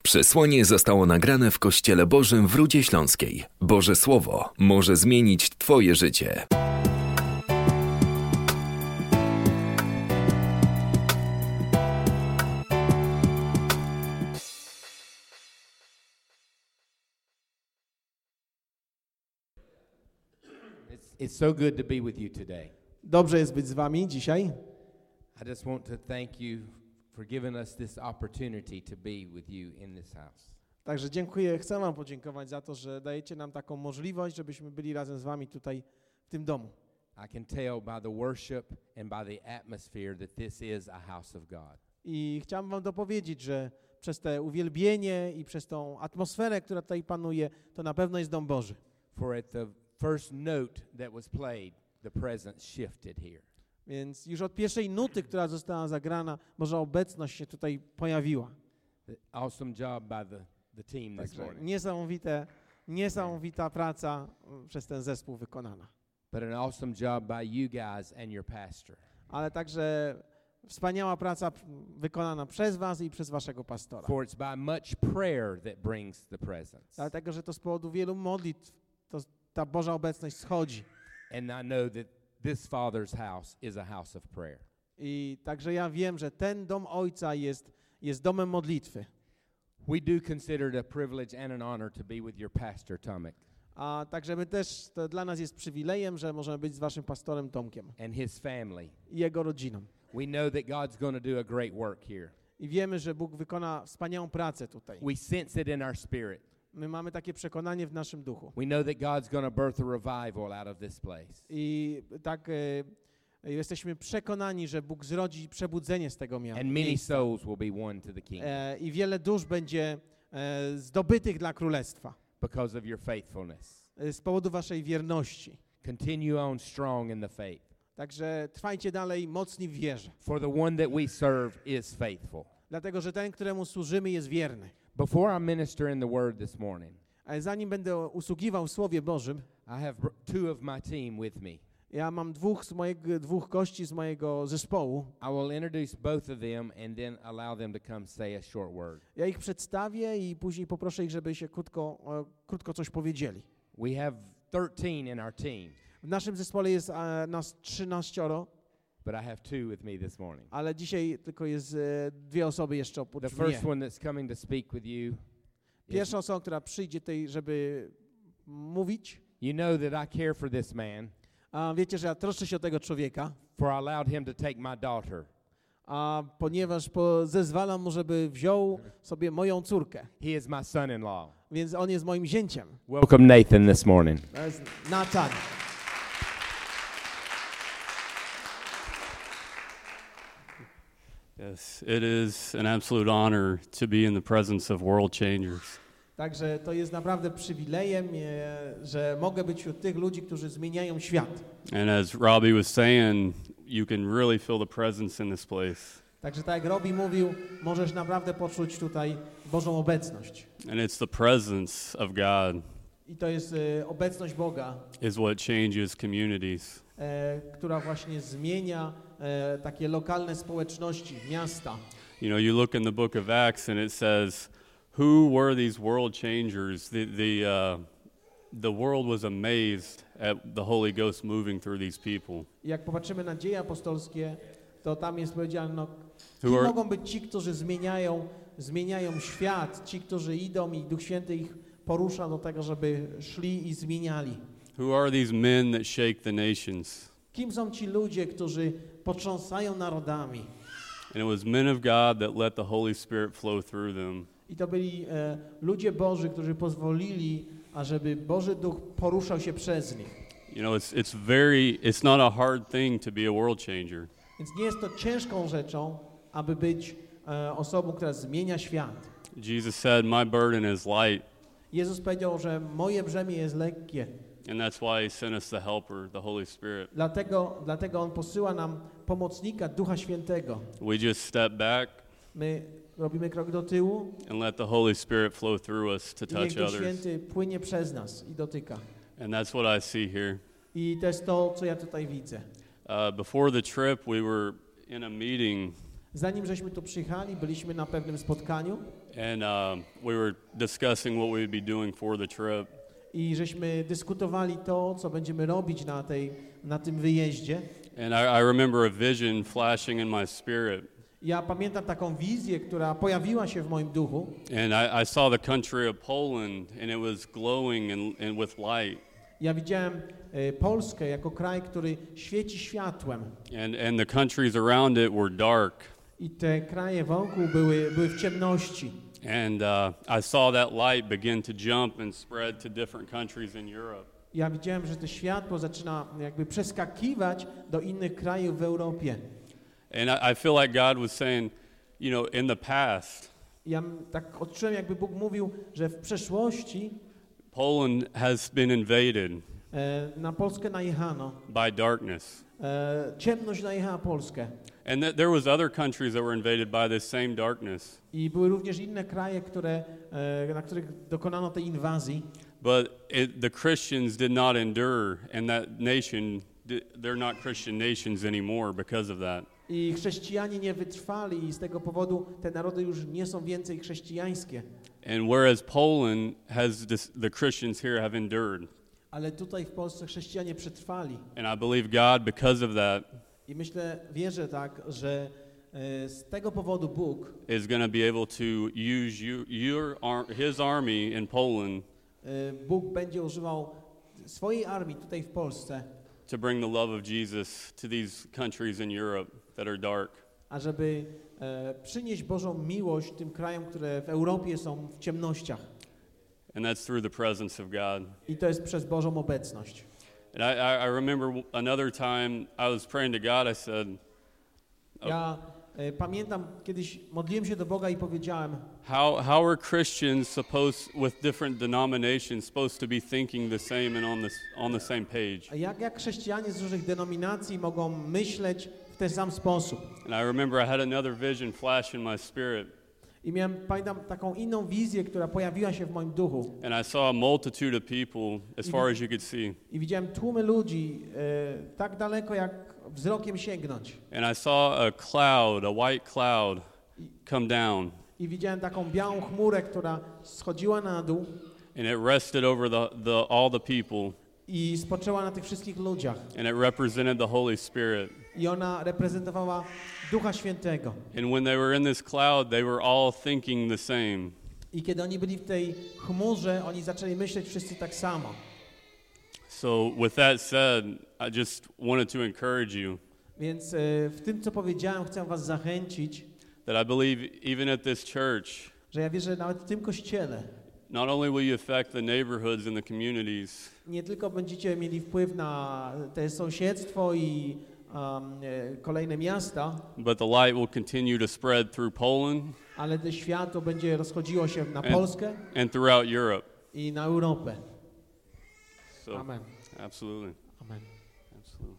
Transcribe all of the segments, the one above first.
Przesłanie zostało nagrane w Kościele Bożym w Rudzie Śląskiej. Boże Słowo może zmienić Twoje życie. It's so good to be with you today. Dobrze jest być z wami dzisiaj. I just want to thank you for giving us this opportunity to be with you in this house. Także chcę wam podziękować za to, że dajecie nam taką możliwość, żebyśmy byli razem z wami tutaj w tym domu. I can tell by the worship and by the atmosphere that this is a house of God. I chciałbym wam dopowiedzieć, że przez te uwielbienie i przez tą atmosferę, która tutaj panuje, to na pewno jest dom Boży. For at the first note that was played, the presence shifted here. Więc już od pierwszej nuty, która została zagrana, Boża obecność się tutaj pojawiła. Awesome job by the team this morning. Niesamowita praca przez ten zespół wykonana. But an awesome job by you guys and your pastor. Ale także wspaniała praca wykonana przez was i przez waszego pastora. For it's by much prayer that brings the presence. Dlatego, że to z powodu wielu modlitw ta Boża obecność schodzi. And I know that this Father's house is a house of prayer. I także ja wiem, że ten dom Ojca jest domem modlitwy. We do consider it a privilege and an honor to be with your pastor, Tomek. A także to dla nas jest przywilejem, że możemy być z waszym pastorem Tomkiem and his family. I jego rodziną. We know that God's going to do a great work here. I wiemy, że Bóg wykona wspaniałą pracę tutaj. We sense it in our spirit. My mamy takie przekonanie w naszym duchu. We know that God's going to birth a revival out of this place. I tak jesteśmy przekonani, że Bóg zrodzi przebudzenie z tego miejsca. And many souls will be won to the kingdom. I wiele dusz będzie zdobytych dla królestwa. Because of your faithfulness. Z powodu waszej wierności. Continue on strong in the faith. Także trwajcie dalej mocni w wierze. For the one that we serve is faithful. Dlatego, że ten, któremu służymy, jest wierny. Before I minister in the word this morning, ale zanim będę usługiwał w Słowie Bożym, I have two of my team with me. Ja mam dwóch gości z mojego zespołu. I will introduce both of them and then allow them to come say a short word. Ja ich przedstawię i później poproszę ich, żeby się krótko coś powiedzieli. We have 13 in our team. W naszym zespole jest nas 13. But I have two with me this morning. Ale dzisiaj tylko jest dwie osoby jeszcze oprócz mnie. The first one that's coming to speak with you. Pierwsza osoba, która przyjdzie tutaj, żeby mówić. You know that I care for this man. Wiecie, że ja troszczę się o tego człowieka. For I allowed him to take my daughter. Ponieważ zezwalam mu, żeby wziął sobie moją córkę. He is my son-in-law. Więc on jest moim zięciem. Welcome Nathan this morning. To jest Nathan. Yes, it is an absolute honor to be in the presence of world changers. Także to jest naprawdę przywilejem, że mogę być wśród tych ludzi, którzy zmieniają świat. And as Robbie was saying, you can really feel the presence in this place. Także tak jak Robbie mówił, możesz naprawdę poczuć tutaj Bożą obecność. And it's the presence of God. I to jest obecność Boga. Is what changes communities. Która właśnie zmienia takie lokalne społeczności, miasta. You know, you look in the book of Acts and it says, who were these world changers? The world was amazed at the Holy Ghost moving through these people. Jak popatrzymy na dzieje apostolskie, to tam jest powiedziane, kim mogą być ci, którzy zmieniają świat, ci, którzy idą i Duch Święty ich porusza do tego, żeby szli i zmieniali. Who are these men that shake the nations? Kim są ci ludzie, którzy potrząsają narodami? And it was men of God that let the Holy Spirit flow through them. I to byli ludzie Boży, którzy pozwolili, ażeby Boży Duch poruszał się przez nich. You know, it's not a hard thing to be a world changer. Więc nie jest to ciężką rzeczą, aby być osobą, która zmienia świat. Jesus said, "My burden is light." Jezus powiedział, że moje brzemię jest lekkie. And that's why he sent us the helper, the Holy Spirit. Dlatego on posyła nam pomocnika, Ducha Świętego. We just step back. My robimy krok do tyłu. And let the Holy Spirit flow through us to touch others. I niech Duch others. Święty płynie przez nas i dotyka. And that's what I see here. I to jest to, co ja tutaj widzę. Before the trip, we were in a meeting. Zanim żeśmy tu przyjechali, byliśmy na pewnym spotkaniu. And we were discussing what we would be doing for the trip. I żeśmy dyskutowali to, co będziemy robić na tym wyjeździe. And I remember a vision flashing in my spirit. Ja pamiętam taką wizję, która pojawiła się w moim duchu. And I saw the country of Poland, and it was glowing and with light. Ja widziałem Polskę jako kraj, który świeci światłem. And the countries around it were dark. I te kraje wokół były w ciemności. And I saw that light begin to jump and spread to different countries in Europe. Ja widziałem, że to światło zaczyna jakby przeskakiwać do innych krajów w Europie. And I feel like God was saying, you know, in the past, Ja tak odczułem, jakby Bóg mówił, że w przeszłości Poland has been invaded na Polskę najechano. by darkness. Ciemność najechała Polskę. And there was other countries that were invaded by this same darkness. I były również inne kraje, na których dokonano tej inwazji. But the Christians did not endure, and that nation, they're not Christian nations anymore because of that. I chrześcijanie nie wytrwali i z tego powodu te narody już nie są więcej chrześcijańskie. And whereas Poland has the Christians here have endured. Ale tutaj w Polsce chrześcijanie przetrwali. And I believe God, because of that, I wierzę tak, że z tego powodu Bóg is going to be able to use his army in Poland Bóg będzie używał swojej armii tutaj w Polsce, to bring the love of Jesus to these countries in Europe that are dark. ażeby przynieść Bożą miłość tym krajom, które w Europie są w ciemnościach. And that's through the presence of God. I to jest przez Bożą obecność. And I remember another time I was praying to God, I said, Ja pamiętam, kiedyś modliłem się do Boga i powiedziałem, how are Christians supposed, with different denominations, supposed to be thinking the same and on the same page? jak chrześcijanie z różnych denominacji mogą myśleć w ten sam sposób. And I remember I had another vision flash in my spirit. I pamiętam taką inną wizję, która pojawiła się w moim duchu. And I saw a multitude of people as far as you could see. I widziałem tłumy ludzi tak daleko, jak wzrokiem sięgnąć. And I saw a cloud, a white cloud, come down. I widziałem taką białą chmurę, która schodziła na dół. And it rested over all the people. I spoczęła na tych wszystkich ludziach. And it represented the Holy Spirit. I ona reprezentowała Ducha Świętego. And when they were in this cloud, they were all thinking the same. I kiedy oni byli w tej chmurze, oni zaczęli myśleć wszyscy tak samo. So with that said, I just wanted to encourage you. Więc w tym, co powiedziałem, chcę was zachęcić, That I believe even at this church, że ja wierzę, że nawet w tym kościele not only will you affect the neighborhoods and the communities, nie tylko będziecie mieli wpływ na te sąsiedztwo i kolejne miasta, but the light will continue to spread through Poland ale to światło będzie rozchodziło się na Polskę and throughout Europe. i na Europę. So, Amen. absolutely. Amen. Absolutely.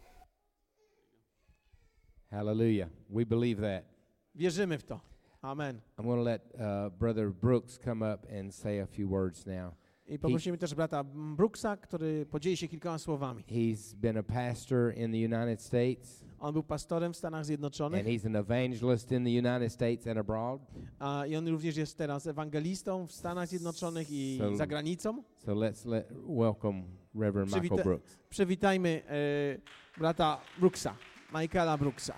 Hallelujah. We believe that. Wierzymy w to. Amen. I'm going to let Brother Brooks come up and say a few words now. I poprosimy też brata Brooksa, który podzieli się kilkoma słowami. He's been a pastor in the United States. On był pastorem w Stanach Zjednoczonych. And he's an evangelist in the United States and abroad. I on również jest teraz ewangelistą w Stanach Zjednoczonych i za granicą. So let's welcome Reverend Michael Brooks. Przywitajmy brata Brooksa, Michaela Brooksa.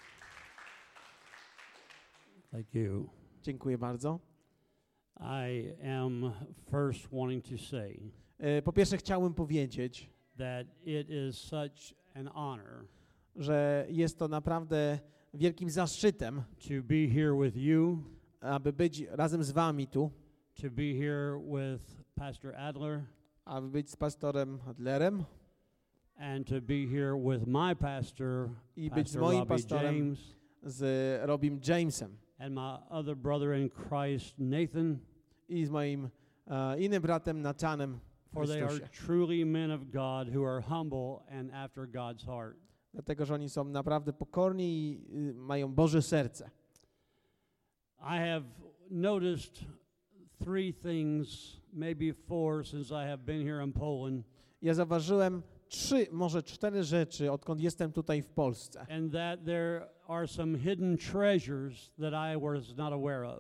Thank you. Dziękuję bardzo. I am first wanting to say Po pierwsze chciałbym powiedzieć, that it is such an honor że jest to naprawdę wielkim zaszczytem, to be here with you, aby być razem z wami tu, to be here with Pastor Adler, aby być z pastorem Adlerem and to be here with my pastor, i być z Pastor moim Robbie pastorem, James, z Robim Jamesem and my other brother in Christ, Nathan, i z moim innym bratem Nathanem w for they are Chrystusie. truly men of God who are humble and after God's heart. Dlatego, że oni są naprawdę pokorni i mają Boże serce. I have noticed three things, maybe four, since I have been here in Poland. Ja zauważyłem 3, może 4 rzeczy, odkąd jestem tutaj w Polsce. And that there are some hidden treasures that I was not aware of.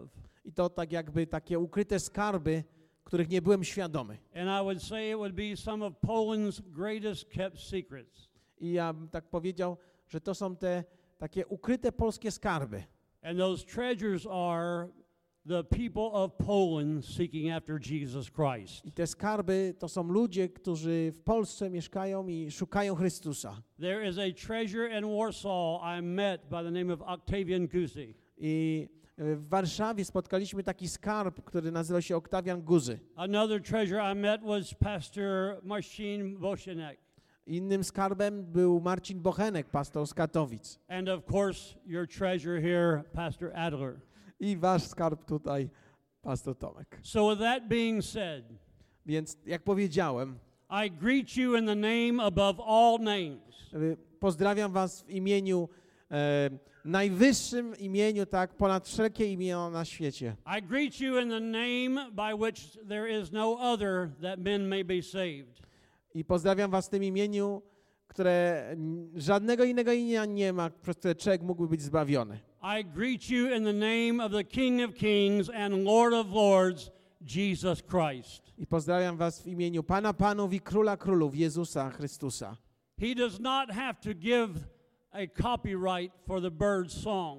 I to tak jakby takie ukryte skarby, których nie byłem świadomy. And I would say it would be some of Poland's greatest kept secrets. I ja bym tak powiedział, że to są te takie ukryte polskie skarby. And those treasures are the people of Poland seeking after Jesus Christ. I te skarby to są ludzie, którzy w Polsce mieszkają i szukają Chrystusa. There is a treasure in Warsaw I met by the name of Octavian Guzy. I w Warszawie spotkaliśmy taki skarb, który nazywa się Oktawian Guzy. Another treasure I met was Pastor Marcin Bosianek. Innym skarbem był Marcin Bochenek, pastor z Katowic. And of course, your treasure here, Pastor Adler. I wasz skarb tutaj, pastor Tomek. So with that being said, Więc jak powiedziałem, I greet you in the name above all names. pozdrawiam was w imieniu, najwyższym imieniu, tak, ponad wszelkie imiona na świecie. I greet you in the name by which there is no other that men may be saved. I pozdrawiam was w tym imieniu, które żadnego innego imienia nie ma, przez które człowiek mógłby być zbawiony. I greet you in the name of the King of Kings and Lord of Lords, Jesus Christ. I pozdrawiam was w imieniu Pana Panów i Króla Królów, Jezusa Chrystusa. He does not have to give a copyright for the bird's song.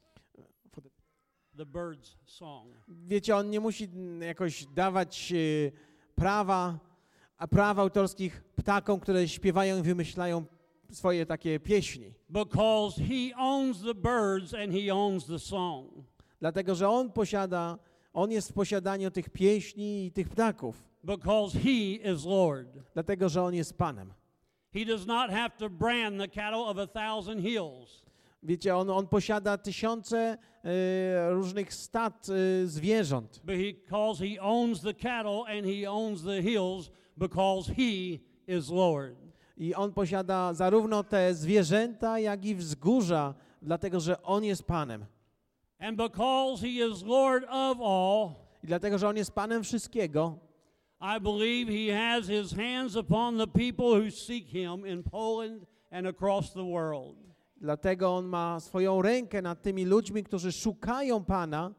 The bird's song. Wiecie, on nie musi jakoś dawać praw autorskich ptakom, które śpiewają i wymyślają swoje takie pieśni. Because he owns the birds and he owns the song. Dlatego, że on jest w posiadaniu tych pieśni i tych ptaków. Because he is Lord. Dlatego, że on jest Panem. He does not have to brand the cattle of 1,000 hills. Wiecie, on posiada tysiące różnych stad zwierząt. Because he owns the cattle and he owns the hills because he is Lord. I on posiada zarówno te zwierzęta, jak i wzgórza, dlatego, że on jest Panem. And because he is Lord of all, I dlatego, że on jest Panem wszystkiego, I believe he has his hands upon the people who seek him in Poland and across the world. dlatego on ma swoją rękę nad tymi ludźmi, którzy szukają Pana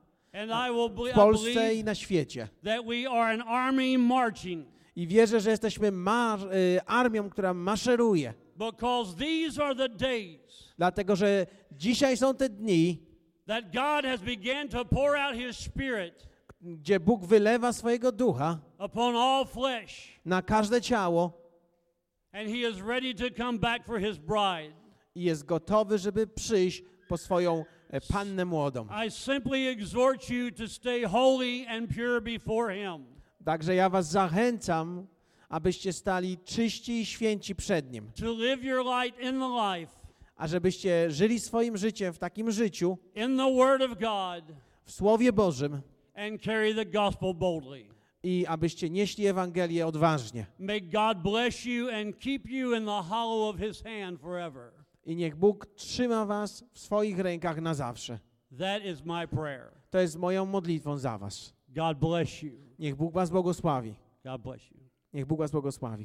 w Polsce i na świecie. That we are an army marching. I wierzę, że jesteśmy armią, która maszeruje. Because these are the days Dlatego, że dzisiaj są te dni, that God has begun to pour out his spirit gdzie Bóg wylewa swojego ducha upon all flesh. Na każde ciało. And he is ready to come back for his bride. I jest gotowy, żeby przyjść po swoją pannę młodą. I simply exhort you to stay holy and pure before him. Także ja was zachęcam, abyście stali czyści i święci przed Nim. To live your light in the life. A żebyście żyli swoim życiem w takim życiu, in the word of God, w Słowie Bożym, and carry the gospel boldly. I abyście nieśli Ewangelię odważnie. May God bless you and keep you in the hollow of his hand forever. I niech Bóg trzyma was w swoich rękach na zawsze. That is my prayer. To jest moją modlitwą za was. God bless you. Niech Bóg was błogosławi. God bless you. Niech Bóg was błogosławi.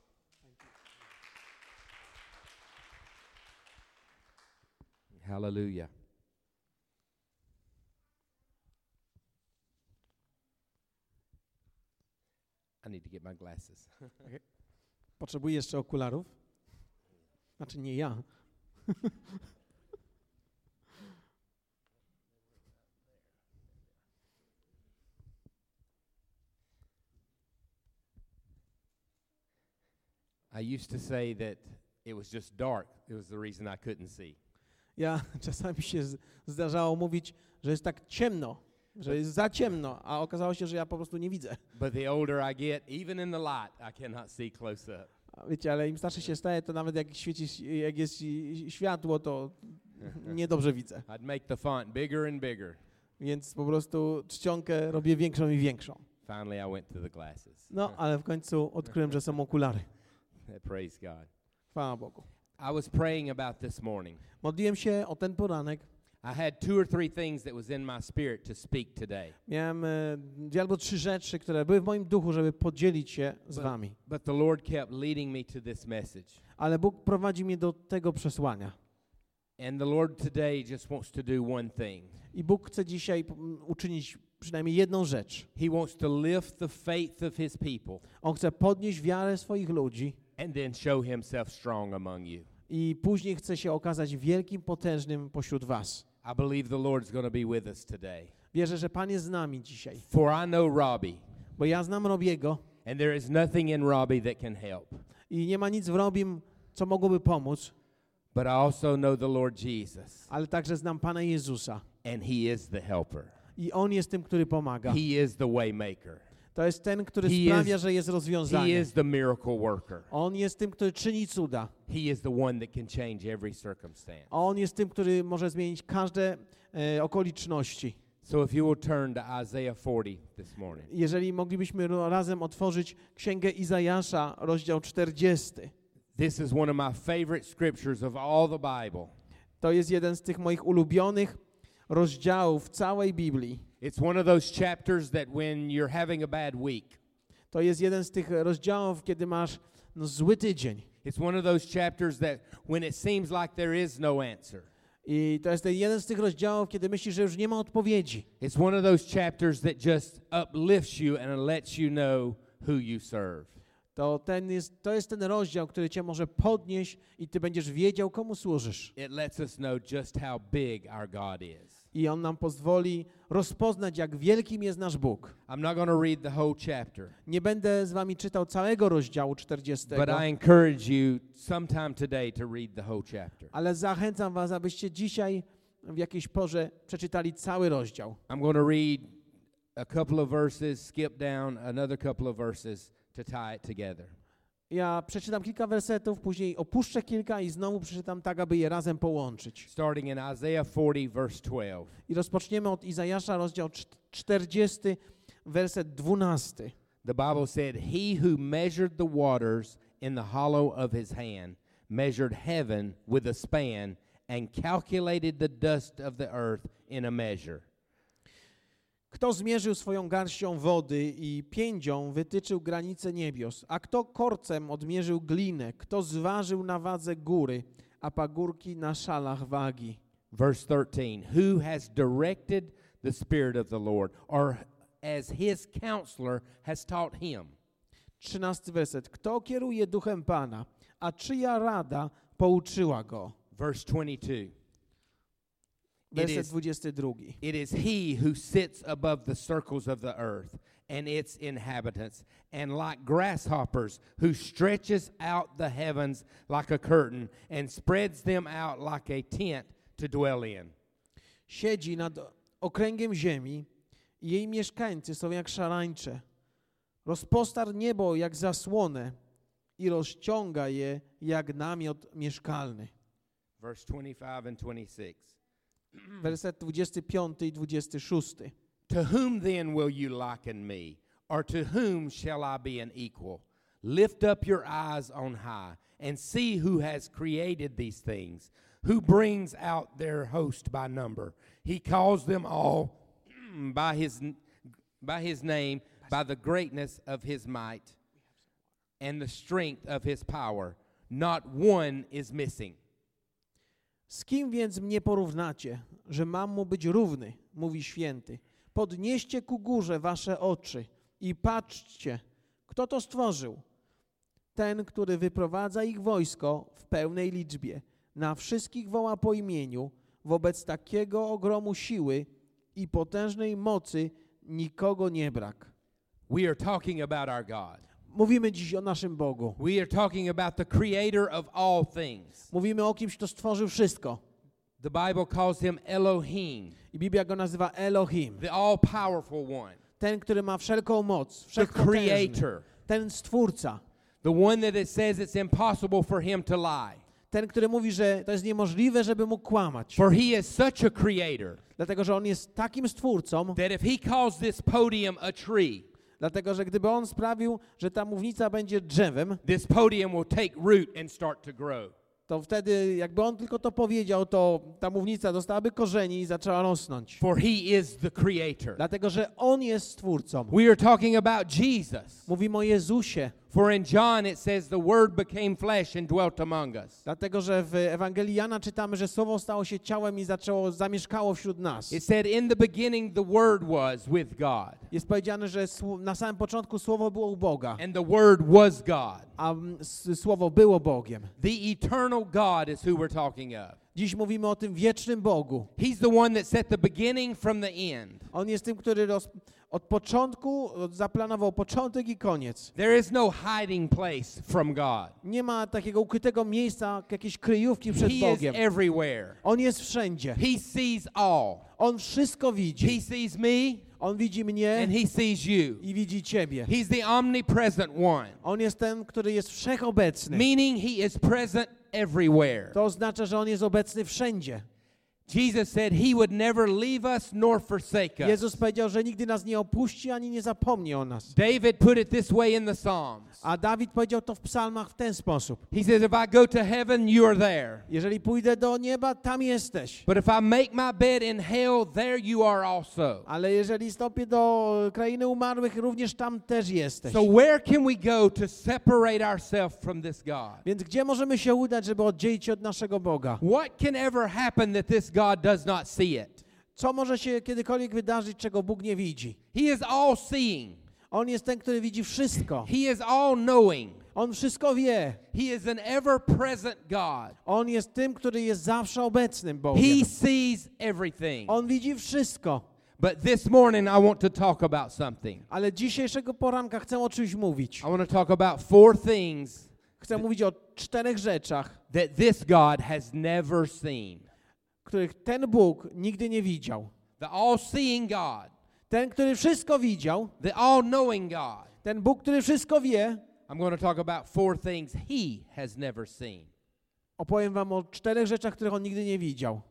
Hallelujah. I need to get my glasses. Potrzebuję jeszcze okularów. Znaczy nie ja. I used to say that it was just dark. It was the reason I couldn't see. Ja czasami się zdarzało mówić, że jest tak ciemno, że jest za ciemno, a okazało się, że ja po prostu nie widzę. But the older I get, even in the light, I cannot see close up. Wiecie, ale im starszy się staje, to nawet jak świeci, jak jest światło, to niedobrze widzę. I'd make the font bigger and bigger. Więc po prostu czcionkę robię większą i większą. Finally I went to the glasses. No, ale w końcu odkryłem, że są okulary. Praise God. Chwała Bogu. I was praying about this morning. Modliłem się o ten poranek. I had 2 or 3 things that was in my spirit to speak today. Miałem 2 albo 3 rzeczy, które były w moim duchu, żeby podzielić się z wami. But the Lord kept leading me to this message. Ale Bóg prowadzi mnie do tego przesłania. And the Lord today just wants to do one thing. I Bóg chce dzisiaj uczynić przynajmniej jedną rzecz. He wants to lift the faith of his people. On chce podnieść wiarę swoich ludzi And then show himself strong among you. i później chce się okazać wielkim, potężnym pośród was. I believe the Lord's going to be with us today. Wierzę, że Pan jest z nami dzisiaj, For I know Robbie, bo ja znam Robiego and there is nothing in Robbie that can help. i nie ma nic w Robim, co mogłoby pomóc, But I also know the Lord Jesus, ale także znam Pana Jezusa and he is the helper. i On jest tym, który pomaga. He is the way maker. To jest ten, który He sprawia, is- że jest He rozwiązanie. is the miracle worker. On jest tym, który czyni cuda. He is the one that can change every circumstance. On jest tym, który może zmienić każde okoliczności. So if you will turn to Isaiah 40 this morning. Jeżeli moglibyśmy razem otworzyć Księgę Izajasza, rozdział 40. This is one of my favorite scriptures of all the Bible. To jest jeden z tych moich ulubionych rozdziałów w całej Biblii. It's one of those chapters that when you're having a bad week, To jest jeden z tych rozdziałów, kiedy masz zły tydzień. it's one of those chapters that when it seems like there is no answer. I to jest ten jeden z tych rozdziałów, kiedy myślisz, że już nie ma odpowiedzi. It's one of those chapters that just uplifts you and lets you know who you serve. To jest ten rozdział, który cię może podnieść i ty będziesz wiedział, komu służysz. It lets us know just how big our God is. I on nam pozwoli rozpoznać, jak wielkim jest nasz Bóg. I'm not going to read the whole chapter, Nie będę z wami czytał całego rozdziału 40, but I encourage you sometime today to read the whole chapter. ale zachęcam was, abyście dzisiaj w jakiejś porze przeczytali cały rozdział. I'm going to read a couple of verses, skip down another couple of verses to tie it together. Ja przeczytam kilka wersetów, później opuszczę kilka i znowu przeczytam tak, aby je razem połączyć. Starting in Isaiah 40, verse 12. I rozpoczniemy od Izajasza, rozdział 40, werset 12. The Bible said, "He who measured the waters in the hollow of his hand, measured heaven with a span, and calculated the dust of the earth in a measure." Kto zmierzył swoją garścią wody i piędzią wytyczył granice niebios, a kto korcem odmierzył glinę, kto zważył na wadze góry, a pagórki na szalach wagi. Verse 13, "Who has directed the Spirit of the Lord, or as his counselor has taught him?" 13 werset. Kto kieruje duchem Pana, a czyja rada pouczyła go? Verse 22, Werset 22. It is he who sits above the circles of the earth and its inhabitants, and like grasshoppers, who stretches out the heavens like a curtain and spreads them out like a tent to dwell in. Siedzi nad okręgiem ziemi i jej mieszkańcy są jak szarańcze. Rozpostarł niebo jak zasłonę i rozciąga je jak namiot mieszkalny. Verse 25 and 26. Werset 25 i 26. To whom then will you liken me, or to whom shall I be an equal? Lift up your eyes on high and see who has created these things, who brings out their host by number. He calls them all by his name, by the greatness of his might and the strength of his power. Not one is missing. Z kim więc mnie porównacie, że mam mu być równy, mówi święty. Podnieście ku górze wasze oczy i patrzcie, kto to stworzył. Ten, który wyprowadza ich wojsko w pełnej liczbie, na wszystkich woła po imieniu, wobec takiego ogromu siły i potężnej mocy nikogo nie brak. We are talking about our God. Mówimy dziś o naszym Bogu. We are talking about the creator of all things. Mówimy o kimś, kto stworzył wszystko. The Bible calls him Elohim, I Biblia go nazywa Elohim. the all-powerful one, Ten, który ma wszelką moc, the wszechpotężny. creator, Ten stwórca. the one that it says it's impossible for him to lie. Ten, który mówi, że to jest niemożliwe, żeby mógł kłamać. For he is such a creator Dlatego, że on jest takim stwórcą, that if he calls this podium a tree, dlatego, że gdyby on sprawił, że ta mównica będzie drzewem, this podium will take root and start to grow. to wtedy, jakby on tylko to powiedział, to ta mównica dostałaby korzeni i zaczęła rosnąć. For he is the creator. Dlatego, że on jest stwórcą. We are talking about Jesus. Mówimy o Jezusie. For in John it says the Word became flesh and dwelt among us. Dlatego, że w Ewangelii Jana czytamy, że Słowo stało się ciałem i zamieszkało wśród nas. It said in the beginning the Word was with God. Jest powiedziane, że na samym początku Słowo było u Boga, And the Word was God. a Słowo było Bogiem. The eternal God is who we're talking of. Dziś mówimy o tym wiecznym Bogu. He's the one that set the beginning from the end. On jest tym, który od początku zaplanował początek i koniec. There is no hiding place from God. Nie ma takiego ukrytego miejsca, jakiejś kryjówki przed He is Bogiem. everywhere. On jest wszędzie. He sees all. On wszystko widzi. He sees me On widzi mnie and he sees you. i widzi ciebie. He's the omnipresent one, On jest ten, który jest wszechobecny. meaning he is present everywhere. To oznacza, że on jest obecny wszędzie. Jesus said he would never leave us nor forsake us. Jezus powiedział, że nigdy nas nie opuści, ani nie zapomni o nas. David put it this way in the Psalms. A Dawid powiedział to w psalmach w ten sposób. He says, if I go to heaven, you are there. Jeżeli pójdę do nieba, tam jesteś. But if I make my bed in hell, there you are also. Ale jeżeli stąpię do krainy umarłych, również tam też jesteś. So where can we go to separate ourselves from this God? Więc gdzie możemy się udać, żeby oddzielić się od naszego Boga? What can ever happen that this God does not see it? Co może się kiedykolwiek wydarzyć, czego Bóg nie widzi? He is all seeing. On jest ten, który widzi wszystko. He is all knowing. On wszystko wie. He is an ever present God. On jest tym, który jest zawsze obecnym Bogiem. He sees everything. On widzi wszystko. But this morning I want to talk about something. Ale dzisiejszego poranka chcę o czymś mówić. I want to talk about 4 things Chcę mówić o 4 rzeczach, that this God has never seen. których ten Bóg nigdy nie widział. The all-seeing God, Ten, który wszystko widział, the all-knowing God. ten Bóg, który wszystko wie, I'm going to talk about 4 things he has never seen. opowiem wam o 4 rzeczach, których on nigdy nie widział.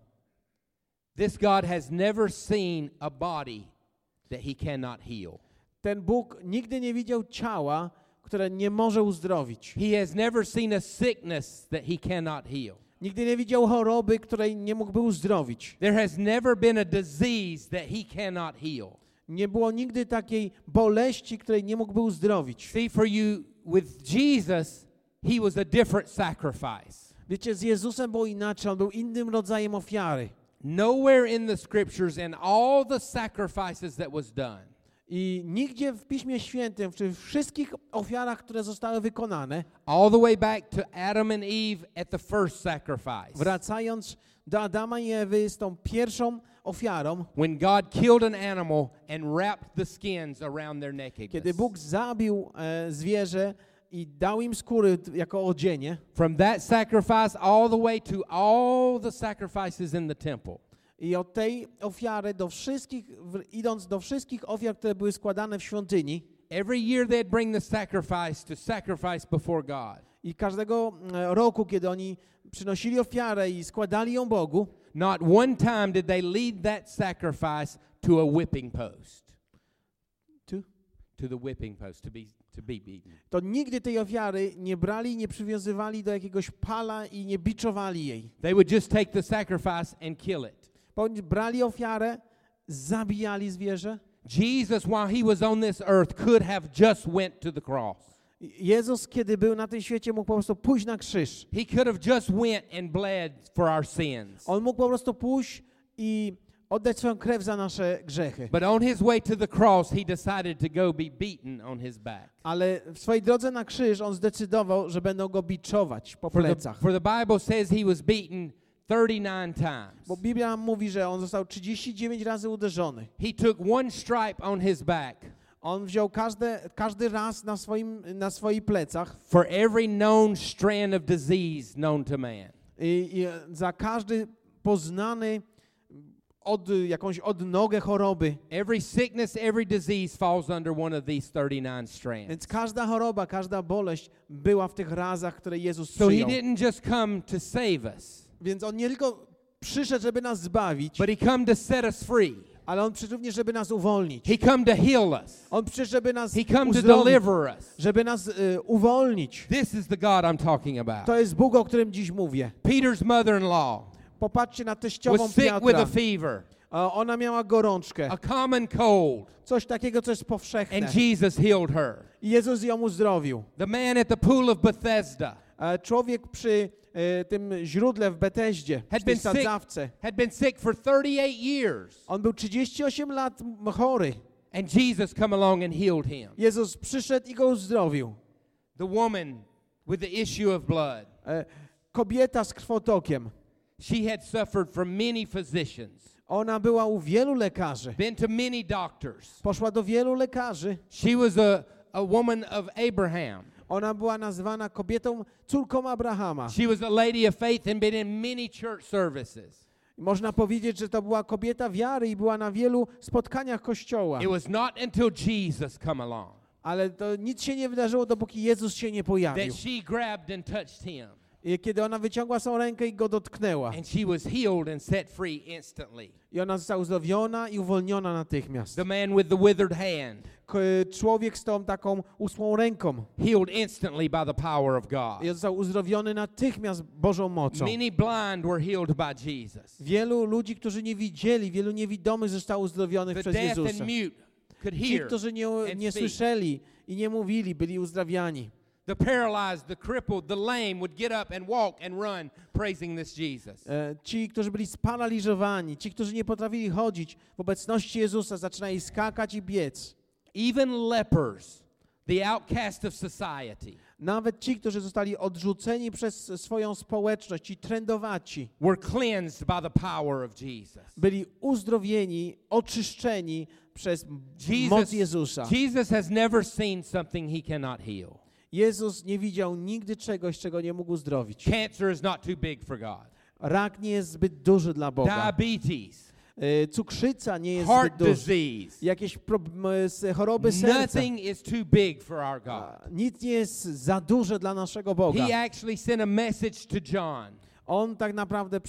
This God has never seen a body that he cannot heal. Ten Bóg nigdy nie widział ciała, które nie może uzdrowić. He has never seen a sickness that he cannot heal. Nigdy nie widział choroby, której nie mógłby uzdrowić. There has never been a disease that he cannot heal. Nie było nigdy takiej boleści, której nie mógłby uzdrowić. See, for you, with Jesus, he was a different sacrifice. Wiecie, z Jezusem było inaczej, on był innym rodzajem ofiary. Nowhere in the scriptures and all the sacrifices that was done, I nigdzie w Piśmie Świętym, w wszystkich ofiarach, które zostały wykonane, all the way back to Adam and Eve at the first sacrifice, wracając do Adama i Ewy z tą pierwszą ofiarą, when God killed an animal and wrapped the skins around their nakedness. kiedy Bóg zabił zwierzę i dał im skóry jako odzienie, From that sacrifice all the way to all the sacrifices in the temple. i od tej ofiary do wszystkich, idąc do wszystkich ofiar, które były składane w świątyni, Every year they'd bring the sacrifice to sacrifice before God. i każdego roku, kiedy oni przynosili ofiarę i składali ją Bogu, Not one time did they lead that sacrifice to a whipping post. To the whipping post, to be beaten. to nigdy tej ofiary nie brali, nie przywiązywali do jakiegoś pala i nie biczowali jej. They would just take the sacrifice and kill it. Brali ofiarę, zabijali zwierzę. Jesus, while he was on this earth, could have just went to the cross. Jezus, kiedy był na tym świecie, mógł po prostu pójść na krzyż. He could have just went and bled for our sins. On mógł po prostu pójść i oddać swoją krew za nasze grzechy. But on his way to the cross, he decided to go be beaten on his back. Ale w swojej drodze na krzyż on zdecydował, że będą go biczować po plecach. For the Bible says he was beaten 39 times. Bo Biblia mówi, że on został 39 razy uderzony. He took one stripe on his back On wziął każdy raz na swoich plecach for every known strand of disease known to man. i za każdy poznany jakąś odnogę choroby. Every sickness, every disease falls under one of these 39 strands. Więc każda choroba, każda boleść była w tych razach, które Jezus So he przyjął. didn't just come to save us, Więc on nie tylko przyszedł, żeby nas zbawić, but he come to set us free. ale on przyszedł również, żeby nas uwolnić. He come to heal us. On przyszedł, żeby nas He come to uzdrowić, deliver us. żeby nas uwolnić. This is the God I'm talking about. To jest Bóg, o którym dziś mówię. Peter's mother-in-law Popatrzcie na teściową was sick with a Piotra. fever. Ona miała gorączkę. A common cold. Coś takiego, co jest powszechne. And Jesus healed her. I Jezus ją uzdrowił. The man at the pool of Bethesda Człowiek przy tym źródle w Beteździe, w tej sadzawce. had been sick for 38 years. On był 38 lat chory. And Jesus come along and healed him. Jezus przyszedł i go uzdrowił. The woman with the issue of blood. Kobieta z krwotokiem. She had suffered from many physicians. Ona była u wielu lekarzy. Been to many doctors. Poszła do wielu lekarzy. She was a woman of Abraham. Ona była nazywana kobietą, córką Abrahama. She was a lady of faith and been in many church services. Można powiedzieć, że to była kobieta wiary i była na wielu spotkaniach Kościoła. It was not until Jesus come along Ale to nic się nie wydarzyło, dopóki Jezus się nie pojawił. that she grabbed and touched him. I kiedy ona wyciągła swoją rękę i go dotknęła. And she was healed and set free instantly. I ona została uzdrowiona i uwolniona natychmiast. The man with the withered hand Człowiek z tą taką usłą ręką. healed instantly by the power of God. I został uzdrowiony natychmiast Bożą mocą. Many blind were healed by Jesus. Wielu ludzi, którzy nie widzieli, wielu niewidomych zostało uzdrowionych The przez deaf Jezusa. and mute could Ci, hear którzy nie and speak. słyszeli i nie mówili, byli uzdrawiani. The paralyzed, the crippled, the lame would get up and walk and run praising this Jesus. Ci, którzy byli sparaliżowani, ci, którzy nie potrafili chodzić, w obecności Jezusa zaczynali skakać i biec. Even lepers, the outcast of society, Nawet ci, którzy zostali odrzuceni przez swoją społeczność, ci trędowaci, were cleansed by the power of Jesus. byli uzdrowieni, oczyszczeni przez moc Jezusa. Jesus has never seen something he cannot heal. Jezus nie widział nigdy czegoś, czego nie mógł uzdrowić. Cancer is not too big for God. Rak nie jest zbyt duży dla Boga. Diabetes, Cukrzyca nie jest heart zbyt duża. disease, Jakieś choroby serca. nothing is too big for our God. Nic nie jest za duże dla naszego Boga. He actually sent a message to John. On tak naprawdę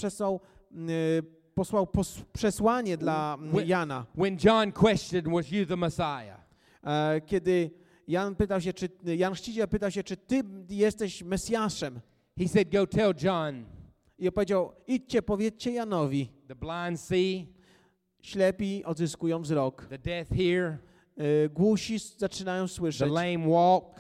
posłał przesłanie dla Jana. When John questioned, was you the Messiah? Kiedy Jan Chrzciciel pytał się, czy ty jesteś Mesjaszem? He said, go tell John, I powiedział, idźcie, powiedzcie Janowi. the blind see, Ślepi odzyskują wzrok. the deaf hear, Głusi zaczynają the słyszeć. lame walk,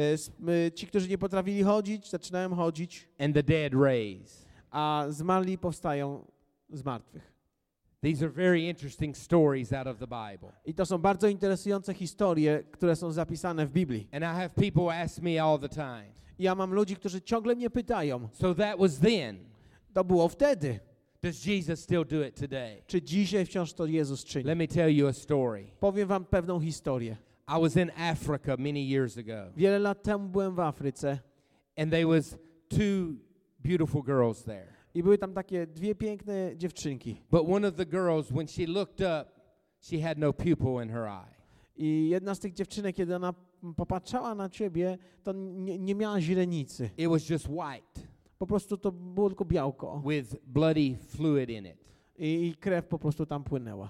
Ci, którzy nie potrafili chodzić, zaczynają chodzić. and the dead raise. A zmarli powstają z martwych. These are very interesting stories out of the Bible. I to są bardzo interesujące historie, które są zapisane w Biblii. And I have people ask me all the time. I ja mam ludzi, którzy ciągle mnie pytają. So that was then. To było wtedy. Does Jesus still do it today? Czy dzisiaj wciąż to Jezus czyni? Let me tell you a story. Powiem wam pewną historię. I was in Africa many years ago, Wiele lat temu byłem w Afryce and there was two beautiful girls there. i były tam takie dwie piękne dziewczynki. But one of the girls, when she looked up, she had no pupil in her eye. I jedna z tych dziewczynek, kiedy ona popatrzała na ciebie, to nie miała źrenicy. It was just white Po prostu to było tylko białko. with bloody fluid in it. I krew po prostu tam płynęła.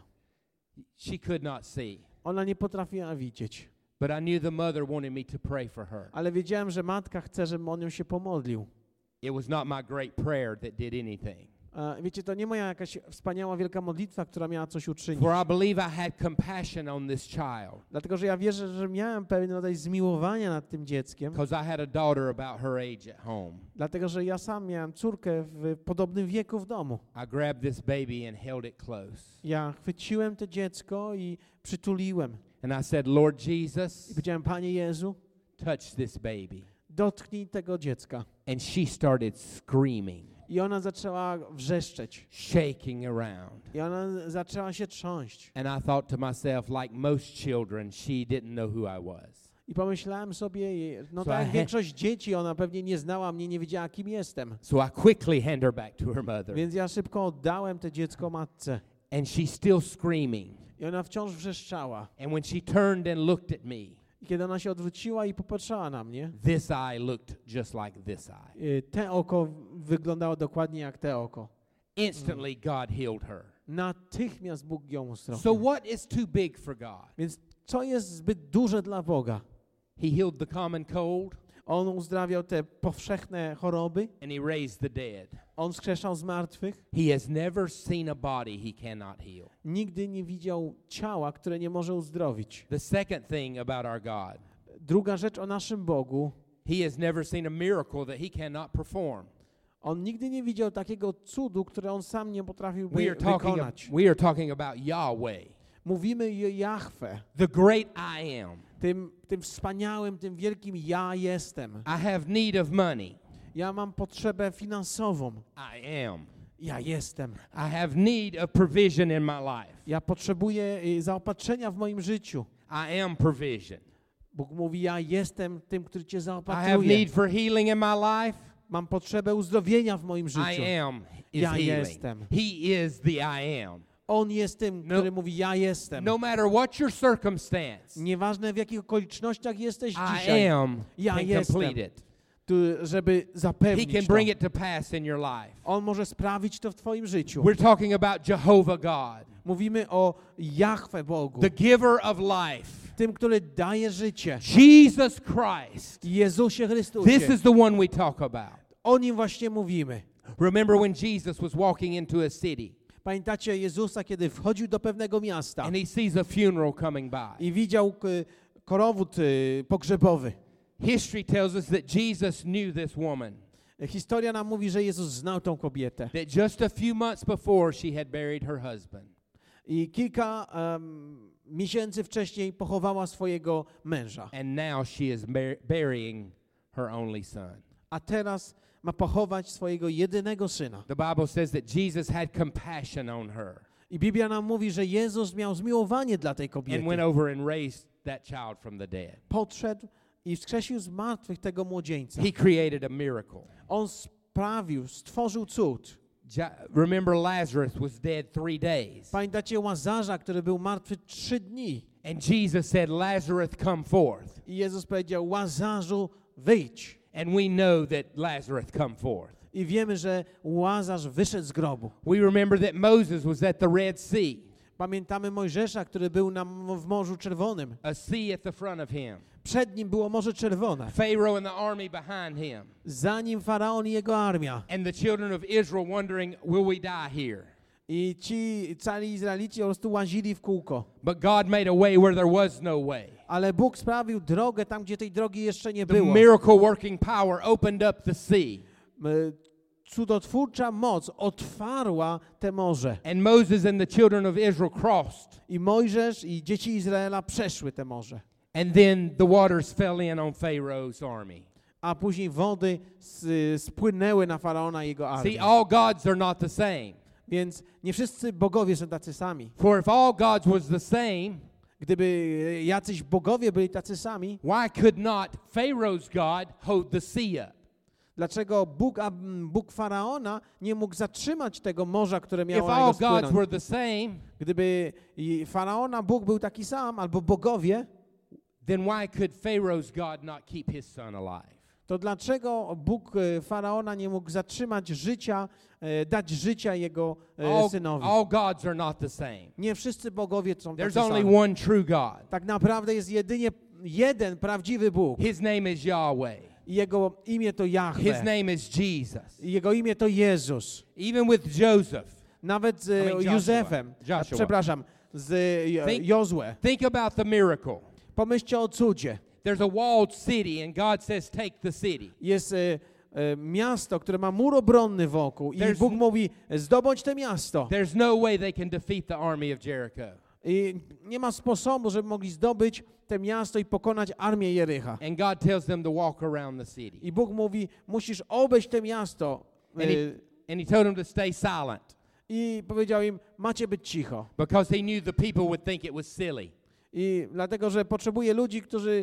She could not see. Ona nie potrafiła widzieć. But I knew the mother wanted me to pray for her. Ale wiedziałem, że matka chce, żebym o nią się pomodlił. It was not my great prayer that did anything. Wiecie, to nie moja jakaś wspaniała, wielka modlitwa, która miała coś uczynić. For I believe I had compassion on this child, Dlatego, że ja wierzę, że miałem pewien rodzaj zmiłowania nad tym dzieckiem. because I had a daughter about her age at home. Dlatego, że ja sam miałem córkę w podobnym wieku w domu. I grabbed this baby and held it close. Ja chwyciłem to dziecko i przytuliłem. And I said, Lord I Jesus, powiedziałem, Panie Jezu, touch this baby. dotknij tego dziecka. And she started screaming, I ona zaczęła wrzeszczeć. shaking around. I ona zaczęła się trząść. And I thought to myself, like most children, she didn't know who I was. I pomyślałem sobie, no So tak I jak większość dzieci, ona pewnie nie znała mnie, nie wiedziała, kim jestem. So I quickly hand her back to her mother. Więc ja szybko oddałem to dziecko matce. And she's still screaming. I ona wciąż wrzeszczała. And when she turned and looked at me, I kiedy ona się odwróciła i popatrzała na mnie, this eye looked just like this eye. te oko wyglądało dokładnie jak te oko. Instantly, God healed her. Natychmiast Bóg ją So uzdrowił. what is too big for God? Więc co jest zbyt duże dla Boga? He healed the common cold. On uzdrawiał te powszechne choroby. And he raised the dead. On wskrzeszał zmartwych. He has never seen a body he cannot heal. Nigdy nie widział ciała, które nie może uzdrowić. The second thing about our God. Druga rzecz o naszym Bogu. He has never seen a miracle that he cannot perform. On nigdy nie widział takiego cudu, które on sam nie potrafiłby wykonać. We are talking about Yahweh. Mówimy o Jahwe, the great I am. Tym wspaniałym, tym wielkim ja jestem. I have need of money. Ja mam potrzebę finansową. I am. Ja jestem. I have need of provision in my life. Ja potrzebuję zaopatrzenia w moim życiu. I am provision. Bóg mówi, ja jestem tym, który cię I have zaopatruje. need for healing in my life. Mam potrzebę uzdrowienia w moim życiu. I am is Ja healing. jestem. He is the I am. On jest tym, który mówi, ja jestem. No matter what your circumstance, Nieważne w jakich okolicznościach jesteś I dzisiaj, am ja can jestem. complete it. Żeby He zapewnić can to. bring it to pass in your life. On może sprawić to w twoim życiu. We're talking about Jehovah God, Mówimy o Jahwe Bogu. the giver of life. Tym, który daje życie. Jesus Christ. Jezusie Chrystusie. This is the one we talk about. O nim właśnie mówimy. Remember when Jesus was walking into a city Pamiętacie Jezusa, kiedy wchodził do pewnego miasta and he sees a funeral coming by. i widział korowód pogrzebowy. History tells us that Jesus knew this woman. Historia nam mówi, że Jezus znał tą kobietę. That just a few months before she had buried her husband. I kilka miesięcy wcześniej pochowała swojego męża. And now she is burying her only son. A teraz ma pochować swojego jedynego syna. The Bible says that Jesus had compassion on her. I Biblia nam mówi, że Jezus miał zmiłowanie dla tej And kobiety. went over and raised that child from the dead. Podszedł i wskrzesił z martwych tego młodzieńca. He created a miracle. On stworzył cud. Remember Lazarus was dead 3 days. Pamiętacie Łazarza, który był martwy 3 dni. And Jesus said, Lazarus, come forth. I Jezus powiedział, Łazarzu, wyjdź. And we know that Lazarus come forth. I wiemy, że Łazarz wyszedł z grobu. We remember that Moses was at the Red Sea. Pamiętamy Mojżesza, który był w Morzu Czerwonym. A sea at the front of him. Przed nim było Morze Czerwone. Pharaoh and the army behind him. Za nim Faraon i jego armia. And the children of Israel wondering, will we die here? I ci cali Izraelici po prostu łazili w kółko. But God made a way where there was no way. Ale Bóg sprawił drogę tam, gdzie tej drogi jeszcze nie The było. miracle working power opened up the sea. Cudotwórcza moc otwarła te morze. And Moses and the children of Israel crossed. I Mojżesz i dzieci Izraela przeszły te morze. And then the waters fell in on Pharaoh's army. A później wody spłynęły na Faraona i jego See, armię. all gods are not the same. Więc nie wszyscy bogowie są tacy sami. For if all gods was the same, Gdyby jacyś bogowie byli tacy sami, why could not Pharaoh's God hold the sea up? dlaczego Bóg Faraona nie mógł zatrzymać tego morza, które If miało na all niego gods spłynąć? were the same, Gdyby Faraona Bóg był taki sam, albo bogowie, then why could Pharaoh's God not keep his son alive? to dlaczego Bóg Faraona nie mógł zatrzymać życia, dać życia jego synowi? All gods are not the same. Nie wszyscy bogowie są tacy There's only sami. one true God. Tak naprawdę jest jedynie jeden prawdziwy Bóg. His name is Yahweh. I jego imię to His Jahwe. name is Jesus. I jego imię to Jezus. Even with Joseph. Nawet z Joshua. Józefem, Joshua. przepraszam, z Jozue. Think about the miracle. Pomyślcie o cudzie. There's a walled city and God says take the city. Jest miasto, które ma mur obronny wokół i There's- Bóg mówi, zdobądź to miasto. There's no way they can defeat the army of Jericho. I nie ma sposobu, żeby mogli zdobyć to miasto i pokonać armię Jericha. And God tells them to walk around the city. I Bóg mówi, musisz obejść to miasto. And he told them to stay silent I powiedział im, macie być cicho. because he knew the people would think it was silly. I dlatego, że potrzebuje ludzi,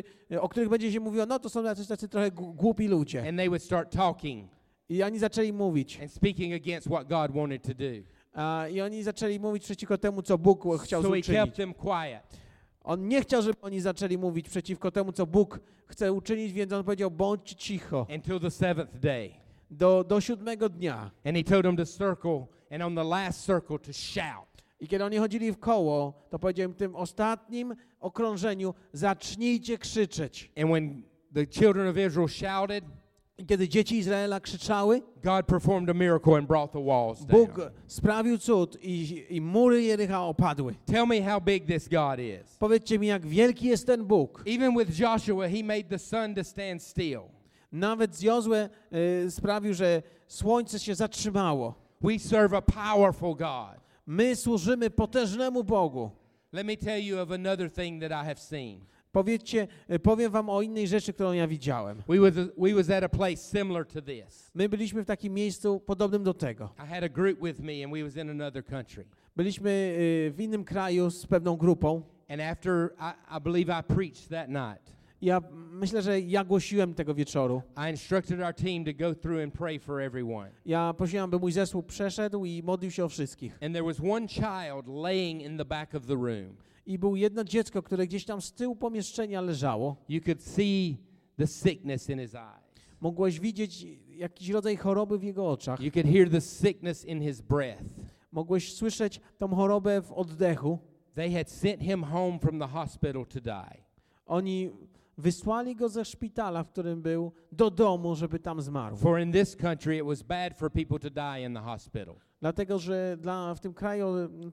o których będzie się mówiło, no to są tacy trochę głupi ludzie. And they would start talking I oni zaczęli mówić. and speaking against what God wanted to do. I oni zaczęli mówić przeciwko temu, co Bóg chciał So he uczynić. kept them quiet. On nie chciał, żeby oni zaczęli mówić przeciwko temu, co Bóg chce uczynić, więc on powiedział, bądźcie cicho. Until the 7th day. Do 7 dnia. And he told them to circle, and on the last circle to shout. I kiedy oni chodzili w koło, to powiedział im w tym ostatnim okrążeniu, zacznijcie krzyczeć. And when the children of Israel shouted, I kiedy dzieci Izraela krzyczały, God performed a miracle and brought the walls down. Bóg sprawił cud i mury Jericha opadły. Tell me how big this God is. Powiedzcie mi, jak wielki jest ten Bóg. Even with Joshua, he made the sun to stand still. Nawet Jozue sprawił, że słońce się zatrzymało. We serve a powerful God. My służymy potężnemu Bogu. Let me tell you of another thing that I have seen. Powiem wam o innej rzeczy, którą ja widziałem. We was at a place similar to this. My byliśmy w takim miejscu podobnym do tego. I had a group with me and we was in another country. Byliśmy w innym kraju z pewną grupą. And after I believe I preached that night. Ja myślę, że ja głosiłem tego wieczoru. I instructed our team to go through and pray for everyone. Ja prosiłem, by mój zespół przeszedł i modlił się o wszystkich. And there was one child laying in the back of the room. I było jedno dziecko, które gdzieś tam z tyłu pomieszczenia leżało. You could see the sickness in his eyes. Mogłeś widzieć jakiś rodzaj choroby w jego oczach. You could hear the sickness in his breath. Mogłeś słyszeć tą chorobę w oddechu. They had sent him home from the hospital to die. Oni wysłali go ze szpitala, w którym był, do domu, żeby tam zmarł. For in this country it was bad for people to die in the hospital. Dlatego, że w tym kraju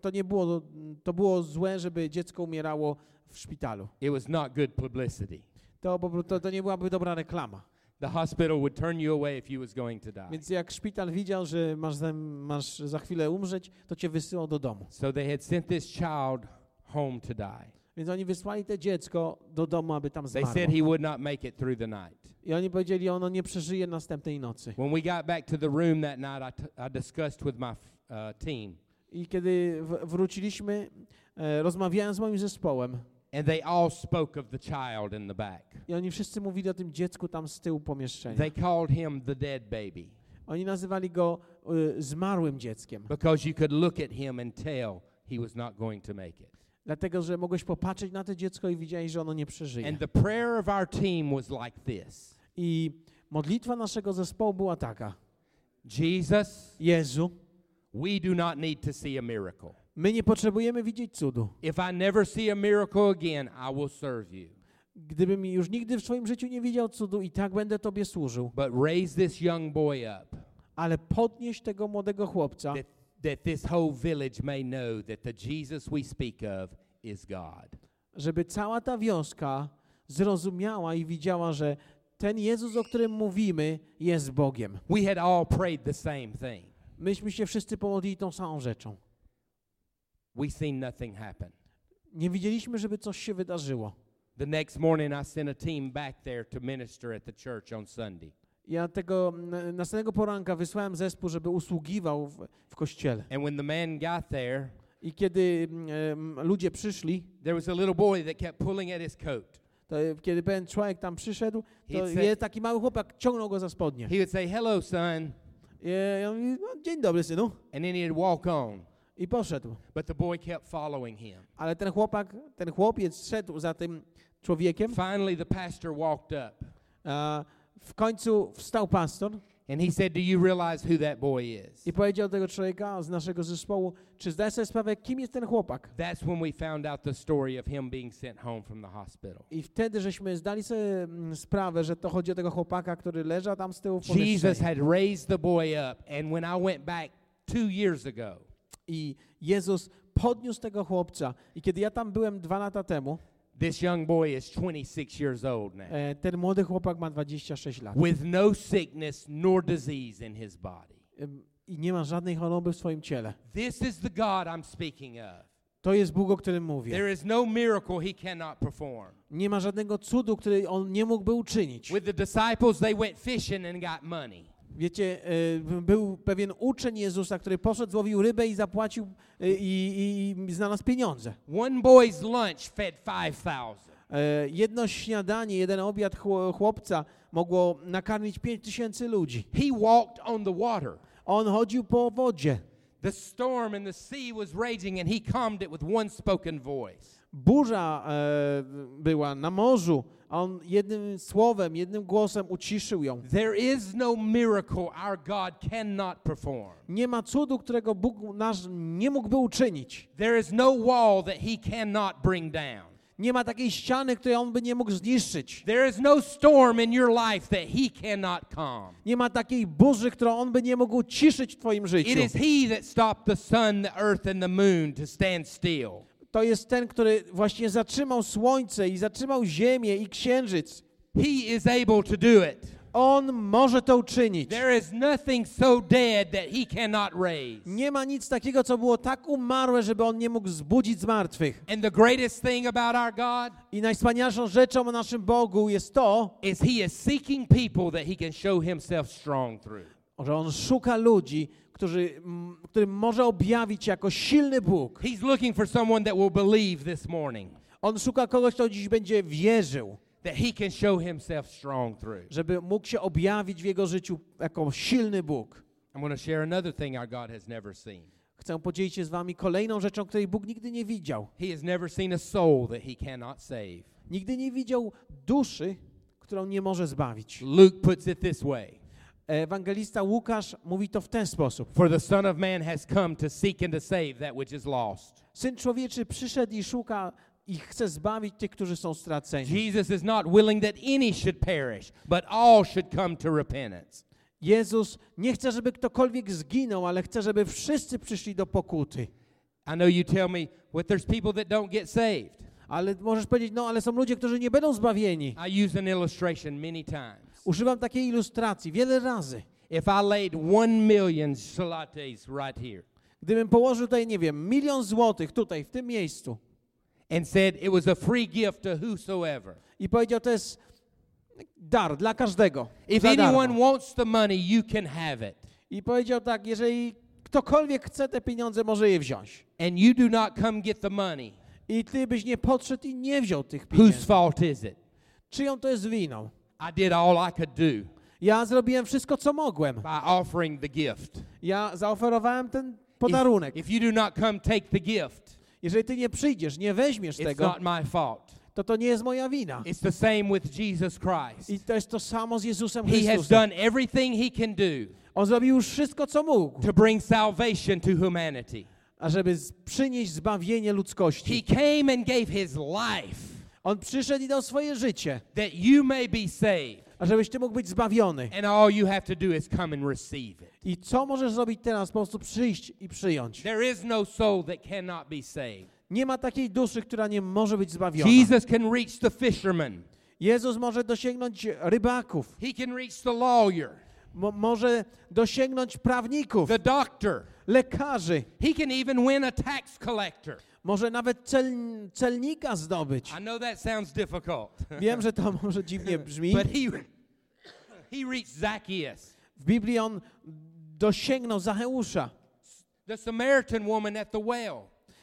to było złe, żeby dziecko umierało w szpitalu. It was not good publicity. To nie byłaby dobra reklama. The hospital would turn you away if you was going to die. Więc jak szpital widział, że masz za chwilę umrzeć, to cię wysyłał do domu. So they had sent this child home to die. Więc oni wysłali to dziecko do domu, aby tam They zmarło. said he would not make it through the night. I oni powiedzieli, ono nie przeżyje następnej nocy. When we got back to the room that night, I discussed with my team. I kiedy wróciliśmy, rozmawiałem z moim zespołem. And they all spoke of the child in the back. I oni wszyscy mówili o tym dziecku tam z tyłu pomieszczenia. They called him the dead baby. Oni nazywali go zmarłym dzieckiem. Because you could look at him and tell he was not going to make it. Dlatego, że mogłeś popatrzeć na to dziecko i widziałeś, że ono nie przeżyje. And the prayer of our team was like this. I modlitwa naszego zespołu była taka. Jesus, Jezu, we do not need to see a miracle. my nie potrzebujemy widzieć cudu. If I never see a miracle again, I will serve you. Gdybym już nigdy w swoim życiu nie widział cudu, i tak będę Tobie służył. But raise this young boy up. Ale podnieś tego młodego chłopca, That this whole village may know that the Jesus we speak of is God. żeby cała ta wioska zrozumiała i widziała, że ten Jezus, o którym mówimy, jest Bogiem. We had all prayed the same thing. Myśmy się wszyscy pomodlili tą samą rzeczą. We seen nothing happen. Nie widzieliśmy, żeby coś się wydarzyło. The next morning I sent a team back there to minister at the church on Sunday. Ja tego następnego poranka wysłałem zespół, żeby usługiwał w kościele. And when the man got there, I kiedy ludzie przyszli, there was a little boy that kept pulling at his coat. to kiedy pewien człowiek tam przyszedł, to He'd say- taki mały chłopak ciągnął go za spodnie. He would say, "Hello, son," Ja mówię, no, dzień dobry, synu. and then he'd walk on. I poszedł. But the boy kept following him. Ale ten chłopiec szedł za tym człowiekiem. Finally, the pastor walked up, W końcu wstał pastor and he said, "Do you realize who that boy is?" i powiedział do tego człowieka z naszego zespołu, czy zdajesz sobie sprawę, kim jest ten chłopak? That's when we found out the story of him being sent home from the hospital. I wtedy żeśmy zdali sobie sprawę, że to chodzi o tego chłopaka, który leżał tam z tyłu w Jesus pomieszczeniu. had raised the boy up, and when I went back 2 years ago, I Jezus podniósł tego chłopca. I kiedy ja tam byłem 2 lata temu, this young boy is 26 years old now, ten młody chłopak ma 26 lat. with no sickness nor disease in his body. I nie ma żadnej choroby w swoim ciele. This is the God I'm speaking of. To jest Bóg, o którym mówię. There is no miracle he cannot perform. Nie ma żadnego cudu, który on nie mógłby uczynić. With the disciples, they went fishing and got money. Wiecie, był pewien uczeń Jezusa, który poszedł, złowił rybę i zapłacił i znalazł pieniądze. One boy's lunch fed 5,000. Jedno śniadanie, jeden obiad chłopca mogło nakarmić 5000 ludzi. He walked on the water. On chodził po wodzie. The storm and the sea was raging, and he calmed it with one spoken voice. Burza była na morzu, a on jednym słowem, jednym głosem uciszył ją. There is no miracle our God cannot perform. Nie ma cudu, którego Bóg nasz nie mógłby uczynić. There is no wall that he cannot bring down. Nie ma takiej ściany, której on by nie mógł zniszczyć. There is no storm in your life that he cannot calm. Nie ma takiej burzy, którą on by nie mógł uciszyć w twoim życiu. It is he that stopped the sun, the earth and the moon to stand still. To jest ten, który właśnie zatrzymał słońce i zatrzymał ziemię i księżyc. He is able to do it. On może to uczynić. There is nothing so dead that he cannot raise. Nie ma nic takiego, co było tak umarłe, żeby on nie mógł zbudzić z martwych. And the greatest thing about our God I najwspanialszą rzeczą o naszym Bogu jest to, is he is seeking people that he can show himself strong through. że on szuka ludzi, którym może objawić jako silny Bóg. He's looking for someone that will believe this morning On szuka kogoś, kto dziś będzie wierzył, that he can show himself strong through. żeby mógł się objawić w jego życiu jako silny Bóg. I'm going to share another thing our God has never seen. Chcę podzielić się z wami kolejną rzeczą, której Bóg nigdy nie widział. He has never seen a soul that he cannot save. Nigdy nie widział duszy, którą nie może zbawić. Luke puts it this way. Ewangelista Łukasz mówi to w ten sposób. For the Son of Man has come to seek and to save that which is lost. Syn Człowieczy przyszedł i szuka i chce zbawić tych, którzy są straceni. Jesus is not willing that any should perish, but all should come to repentance. Jezus nie chce, żeby ktokolwiek zginął, ale chce, żeby wszyscy przyszli do pokuty. I know you tell me, well, there's people that don't get saved. Ale możesz powiedzieć, no ale są ludzie, którzy nie będą zbawieni. I use an illustration many times. Używam takiej ilustracji wiele razy. If I laid 1 million shalates right here Gdybym położył tutaj, nie wiem, 1 000 000 złotych tutaj, w tym miejscu and said it was a free gift to whosoever. i powiedział, to jest dar dla każdego. If za darmo. anyone wants the money, you can have it. I powiedział tak, jeżeli ktokolwiek chce te pieniądze, może je wziąć. And you do not come get the money. I ty byś nie podszedł i nie wziął tych Whose pieniędzy. fault is it? Czyją to jest winą? I did all I could do Ja zrobiłem wszystko, co mogłem. by offering the gift. Ja zaoferowałem ten podarunek. If you do not come take the gift, Jeżeli ty nie przyjdziesz, nie weźmiesz it's tego, not my fault. to nie jest moja wina. It's the same with Jesus Christ. I to jest to samo z Jezusem He has Chrystusem. done everything he can do On zrobił już wszystko, co mógł, to bring salvation to humanity. ażeby przynieść zbawienie ludzkości. He came and gave his life On przyszedł i dał swoje życie, that you may be saved. ażebyś ty mógł być zbawiony. And all you have to do is come and receive it. I co możesz zrobić teraz? Po prostu przyjść i przyjąć. There is no soul that cannot be saved. Nie ma takiej duszy, która nie może być zbawiona. Jesus can reach the fisherman. Jezus może dosięgnąć rybaków. He can reach the lawyer, Może dosięgnąć prawników, the doctor. lekarzy. He can even win a tax collector. Może nawet celnika zdobyć. I know that sounds difficult. Wiem, że to może dziwnie brzmi. But he reached Zacchaeus, W Biblii on dosięgnął Zacheusza, the Samaritan woman at the well.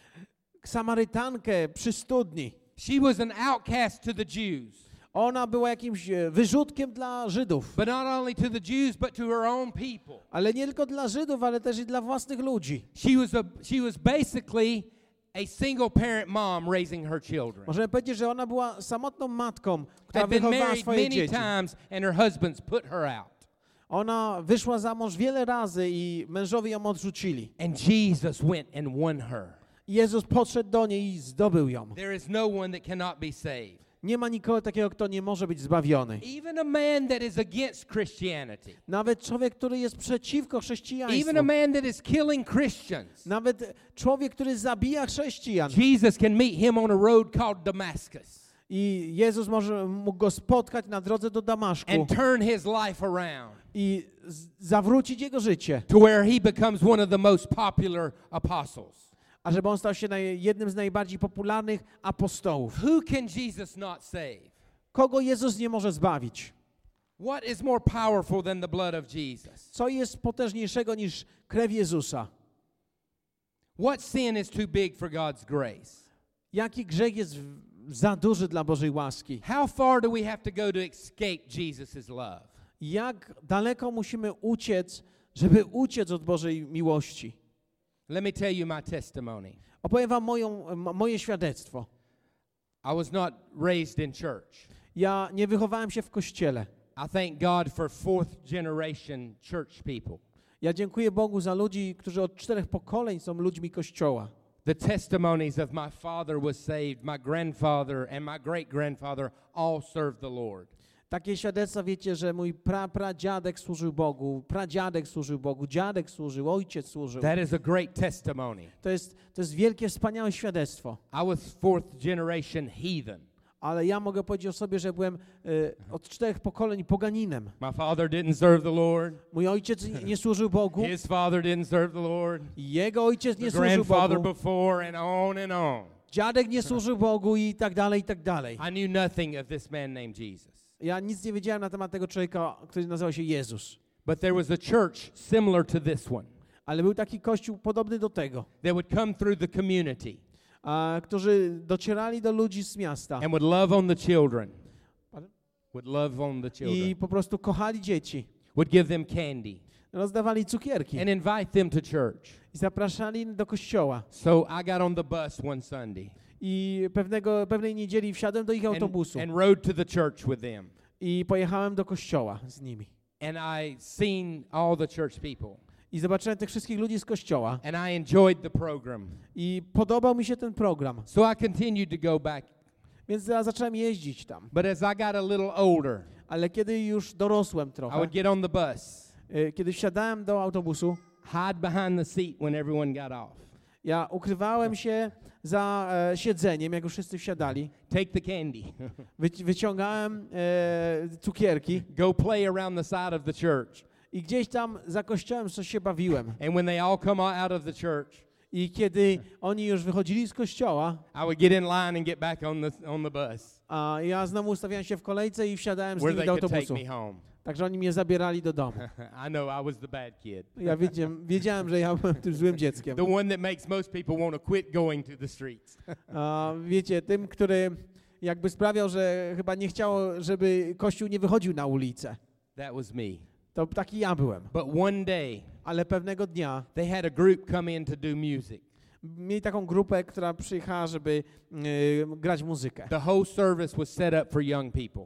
Samarytankę przy studni. She was an outcast to the Jews. Ona była jakimś wyrzutkiem dla Żydów. But not only to the Jews, but to her own people. Ale nie tylko dla Żydów, ale też i dla własnych ludzi. She was basically a single parent mom raising her children. Możemy powiedzieć, że ona była samotną matką, która Had been wychowała married swoje many dzieci. times and her husbands put her out. Ona wyszła za mąż wiele razy i mężowie ją odrzucili. And Jesus went and won her. Jezus podszedł do niej i zdobył ją. There is no one that cannot be saved. Nie ma nikogo takiego, kto nie może być zbawiony. Even a man that is against Christianity. Nawet człowiek, który jest przeciwko chrześcijaństwu. Even a man that is killing Christians. Nawet człowiek, który zabija chrześcijan. Jesus can meet him on a road called Damascus I Jezus mógł go spotkać na drodze do Damaszku and turn his life around i zawrócić jego życie, to where he becomes one of the most popular apostles. a żeby on stał się jednym z najbardziej popularnych apostołów. Who can Jesus not save? Kogo Jezus nie może zbawić? What is more powerful than the blood of Jesus? Co jest potężniejszego niż krew Jezusa? What sin is too big for God's grace? Jaki grzech jest za duży dla Bożej łaski? How far do we have to go to escape Jesus' love? Jak daleko musimy uciec, żeby uciec od Bożej miłości? Let me tell you my testimony. Opowiem wam moje świadectwo. I was not raised in church. Ja nie wychowałem się w kościele. I thank God for fourth generation church people. Ja dziękuję Bogu za ludzi, którzy od 4 pokoleń są ludźmi Kościoła. The testimonies of my father was saved, my grandfather and my great-grandfather all served the Lord. Takie świadectwa, wiecie, że mój pradziadek służył Bogu, pradziadek służył Bogu, dziadek służył, ojciec służył. That is a great testimony. To jest wielkie, wspaniałe świadectwo. I was fourth generation heathen. Ale ja mogę powiedzieć o sobie, że byłem od 4 pokoleń poganinem. My father didn't serve the Lord. Mój ojciec nie służył Bogu. His father didn't serve the Lord. Jego ojciec nie The służył grandfather Bogu. before and on. Dziadek nie służył Bogu i tak dalej, i tak dalej. I knew nothing of this man named Jesus. Ja nic nie wiedziałem na temat tego człowieka, który nazywał się Jezus. But there was a church similar to this one Ale był taki kościół podobny do tego, that would come through the community którzy docierali do ludzi z miasta and would love on the children. Pardon? Would love on the i children. po prostu kochali dzieci. Would give them candy Rozdawali cukierki and invite them to church. i zapraszali do kościoła. So I got on the bus one Sunday I pewnej niedzieli wsiadłem do ich autobusu and rode to the church with them. i pojechałem do kościoła z nimi. And I seen all the church people. I zobaczyłem tych wszystkich ludzi z kościoła. And I enjoyed the program. I podobał mi się ten program. So I continued to go back. Więc ja zacząłem jeździć tam. But as I got a little older, Ale kiedy już dorosłem I trochę, would get on the bus, kiedy wsiadałem do autobusu, hide behind the seat when everyone got off. ja ukrywałem się za siedzeniem, jak już wszyscy wsiadali. Take the candy. Wyciągałem cukierki Go play around the side of the church. i gdzieś tam za kościołem coś się bawiłem. And when they all come out of the church, I kiedy oni już wychodzili z kościoła, I would get in line and get back on the bus a ja znowu ustawiałem się w kolejce i wsiadałem z where nimi they do could take autobusu. me home. Także oni mnie zabierali do domu. I know I was the bad kid. Ja wiedziałem, że ja byłem tym złym dzieckiem. The one that makes most people want to quit going to the streets. Wiecie, tym, który jakby sprawiał, że chyba nie chciało, żeby Kościół nie wychodził na ulicę. That was me. To taki ja byłem. But one day, Ale pewnego dnia they had a group come in to do music. mieli taką grupę, która przyjechała, żeby grać muzykę. The whole service was set up for young people.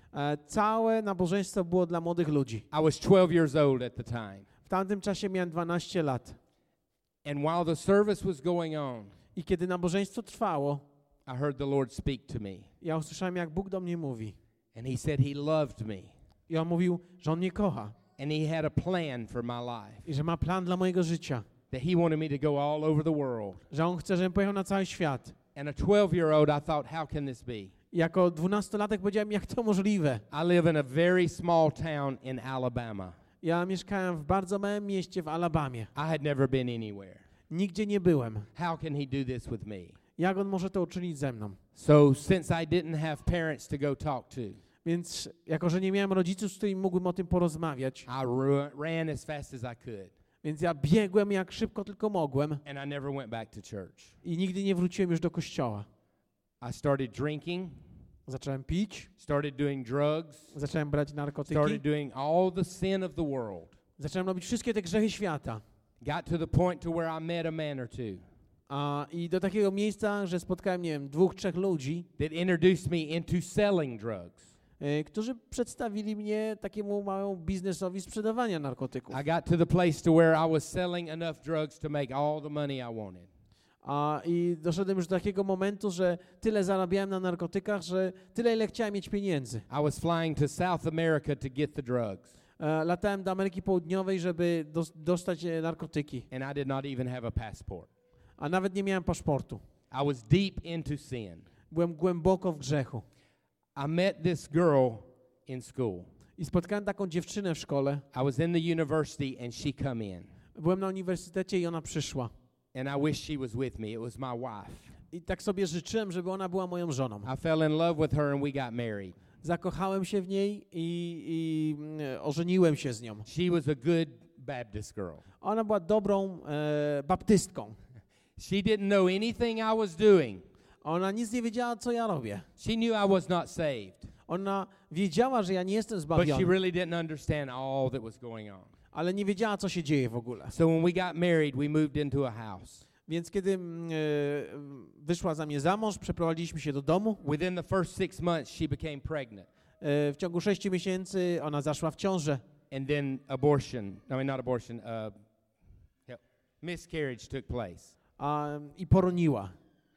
Całe nabożeństwo było dla młodych ludzi. I was 12 years old at the time. W tamtym czasie miałem 12 lat. And while the service was going on, I kiedy nabożeństwo trwało, I heard the Lord speak to me. ja usłyszałem, jak Bóg do mnie mówi. And he said he loved me. I on mówił, że on mnie kocha. And he had a plan for my life. I że ma plan dla mojego życia. That he wanted me to go all over the world. Że on chce, żebym pojechał na cały świat. And a 12-year-old, I thought, how can this be? I jako 12-latek powiedziałem, jak to możliwe. I live in a very small town in Alabama. Ja mieszkałem w bardzo małym mieście w Alabamie. I had never been anywhere. Nigdzie nie byłem. How can he do this with me? Jak on może to uczynić ze mną? So since I didn't have parents to go talk to, Więc jako, że nie miałem rodziców, z którymi mógłbym o tym porozmawiać, I ran as fast as I could. więc ja biegłem jak szybko tylko mogłem And I never went back to church. i nigdy nie wróciłem już do kościoła. I started drinking, Zacząłem pić, started doing drugs, zacząłem brać narkotyki, started doing all the sin of the world. zacząłem robić wszystkie te grzechy świata. Got to the point to where I met a man or two I do takiego miejsca, że spotkałem, nie wiem, 2-3 ludzi, that introduced me into selling drugs. Którzy przedstawili mnie takiemu małemu biznesowi sprzedawania narkotyków. I got to the place to where I was selling enough drugs to make all the money I wanted. I doszedłem już do takiego momentu, że tyle zarabiałem na narkotykach, że tyle, ile chciałem mieć pieniędzy. I was flying to South America to get the drugs. Latałem do Ameryki Południowej, żeby dostać narkotyki. And I did not even have a passport. A nawet nie miałem paszportu. I was deep into sin. Byłem głęboko w grzechu. I met this girl in school. I spotkałem taką dziewczynę w szkole. I was in the university and she come in. Byłem na uniwersytecie i ona przyszła. And I wish she was with me. It was my wife. I tak sobie życzyłem, żeby ona była moją żoną. I fell in love with her and we got married. Zakochałem się w niej i ożeniłem się z nią. She was a good Baptist girl. Ona była dobrą baptystką. She didn't know anything I was doing. Ona nic nie wiedziała, co ja robię. She knew I was not saved. Ona wiedziała, że ja nie jestem But zbawiony, she really didn't understand all that was going on. ale nie wiedziała, co się dzieje w ogóle. So when we got married, we moved into a house. Więc kiedy wyszła za mnie za mąż, przeprowadziliśmy się do domu. Within the first 6 months, she became pregnant. W ciągu 6 miesięcy ona zaszła w ciążę. And then miscarriage took place. i poroniła.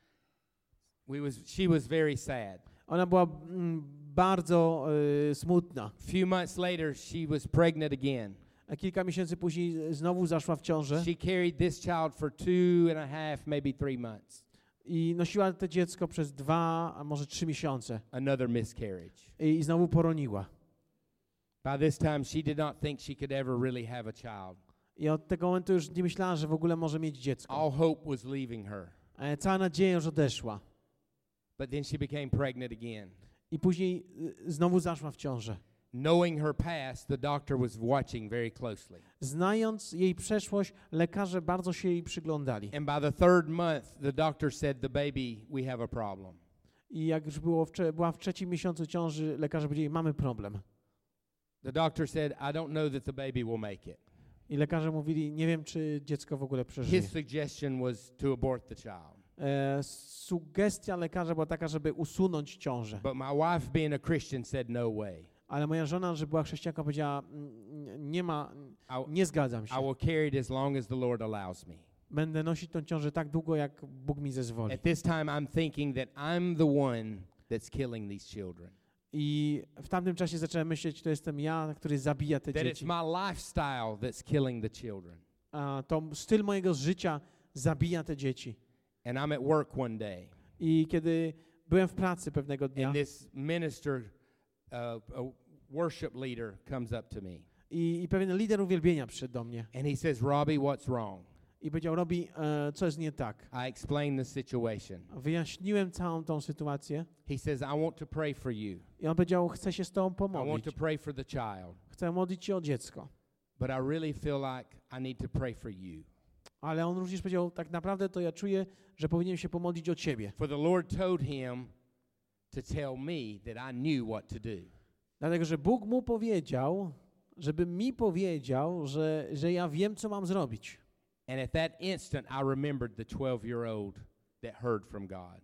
She was very sad. Ona była bardzo smutna. Few months later, she was pregnant again. A kilka miesięcy później znowu zaszła w ciążę. She carried this child for 2.5, maybe 3 months. I nosiła to dziecko przez 2, a może 3 miesiące. Another miscarriage. I znowu poroniła. By this time, she did not think she could ever really have a child. I od tego momentu już nie myślała, że w ogóle może mieć dziecko. All hope was leaving her. Cała nadzieja już odeszła. But then she became pregnant again. I później znowu zaszła w ciążę. Knowing her past, the doctor was watching very closely. Znając jej przeszłość, lekarze bardzo się jej przyglądali. And by the 3rd month, the doctor said, "The baby, we have a problem." I jak już była w 3. miesiącu ciąży, lekarze powiedzieli, mamy problem. The doctor said, "I don't know that the baby will make it." I lekarze mówili, nie wiem, czy dziecko w ogóle przeżyje. His suggestion was to abort the child. Sugestia lekarza była taka, żeby usunąć ciążę. But my wife, being a Christian, said, "No way. Ale moja żona, że była chrześcijanką, powiedziała, nie zgadzam się. I will carry it as long as the Lord allows me." Będę nosić tą ciążę tak długo, jak Bóg mi zezwoli. At this time, I'm thinking that I'm the one that's killing these children. I w tamtym czasie zacząłem myśleć, to jestem ja, który zabija te That it's dzieci. my lifestyle that's killing the children. To styl mojego życia zabija te dzieci. And I'm at work one day. I kiedy byłem w pracy pewnego dnia And this minister, a worship leader, comes up to me. i pewien lider uwielbienia przyszedł do mnie And he says, "Robbie, what's wrong?" i powiedział, Robbie, co jest nie tak? I explained the situation. Wyjaśniłem całą tą sytuację He says, "I want to pray for you. i on powiedział, chcę się z tobą I want pomodlić. to pray for the child. Chcę modlić się o dziecko. But I really feel like I need to pray for you." Ale on również powiedział, tak naprawdę to ja czuję, że powinienem się pomodlić o ciebie. For the Lord told him to tell me that I knew what to do. Dlatego, że Bóg mu powiedział, żeby mi powiedział, że ja wiem, co mam zrobić. And at that instant, I remembered the 12-year-old that heard from God.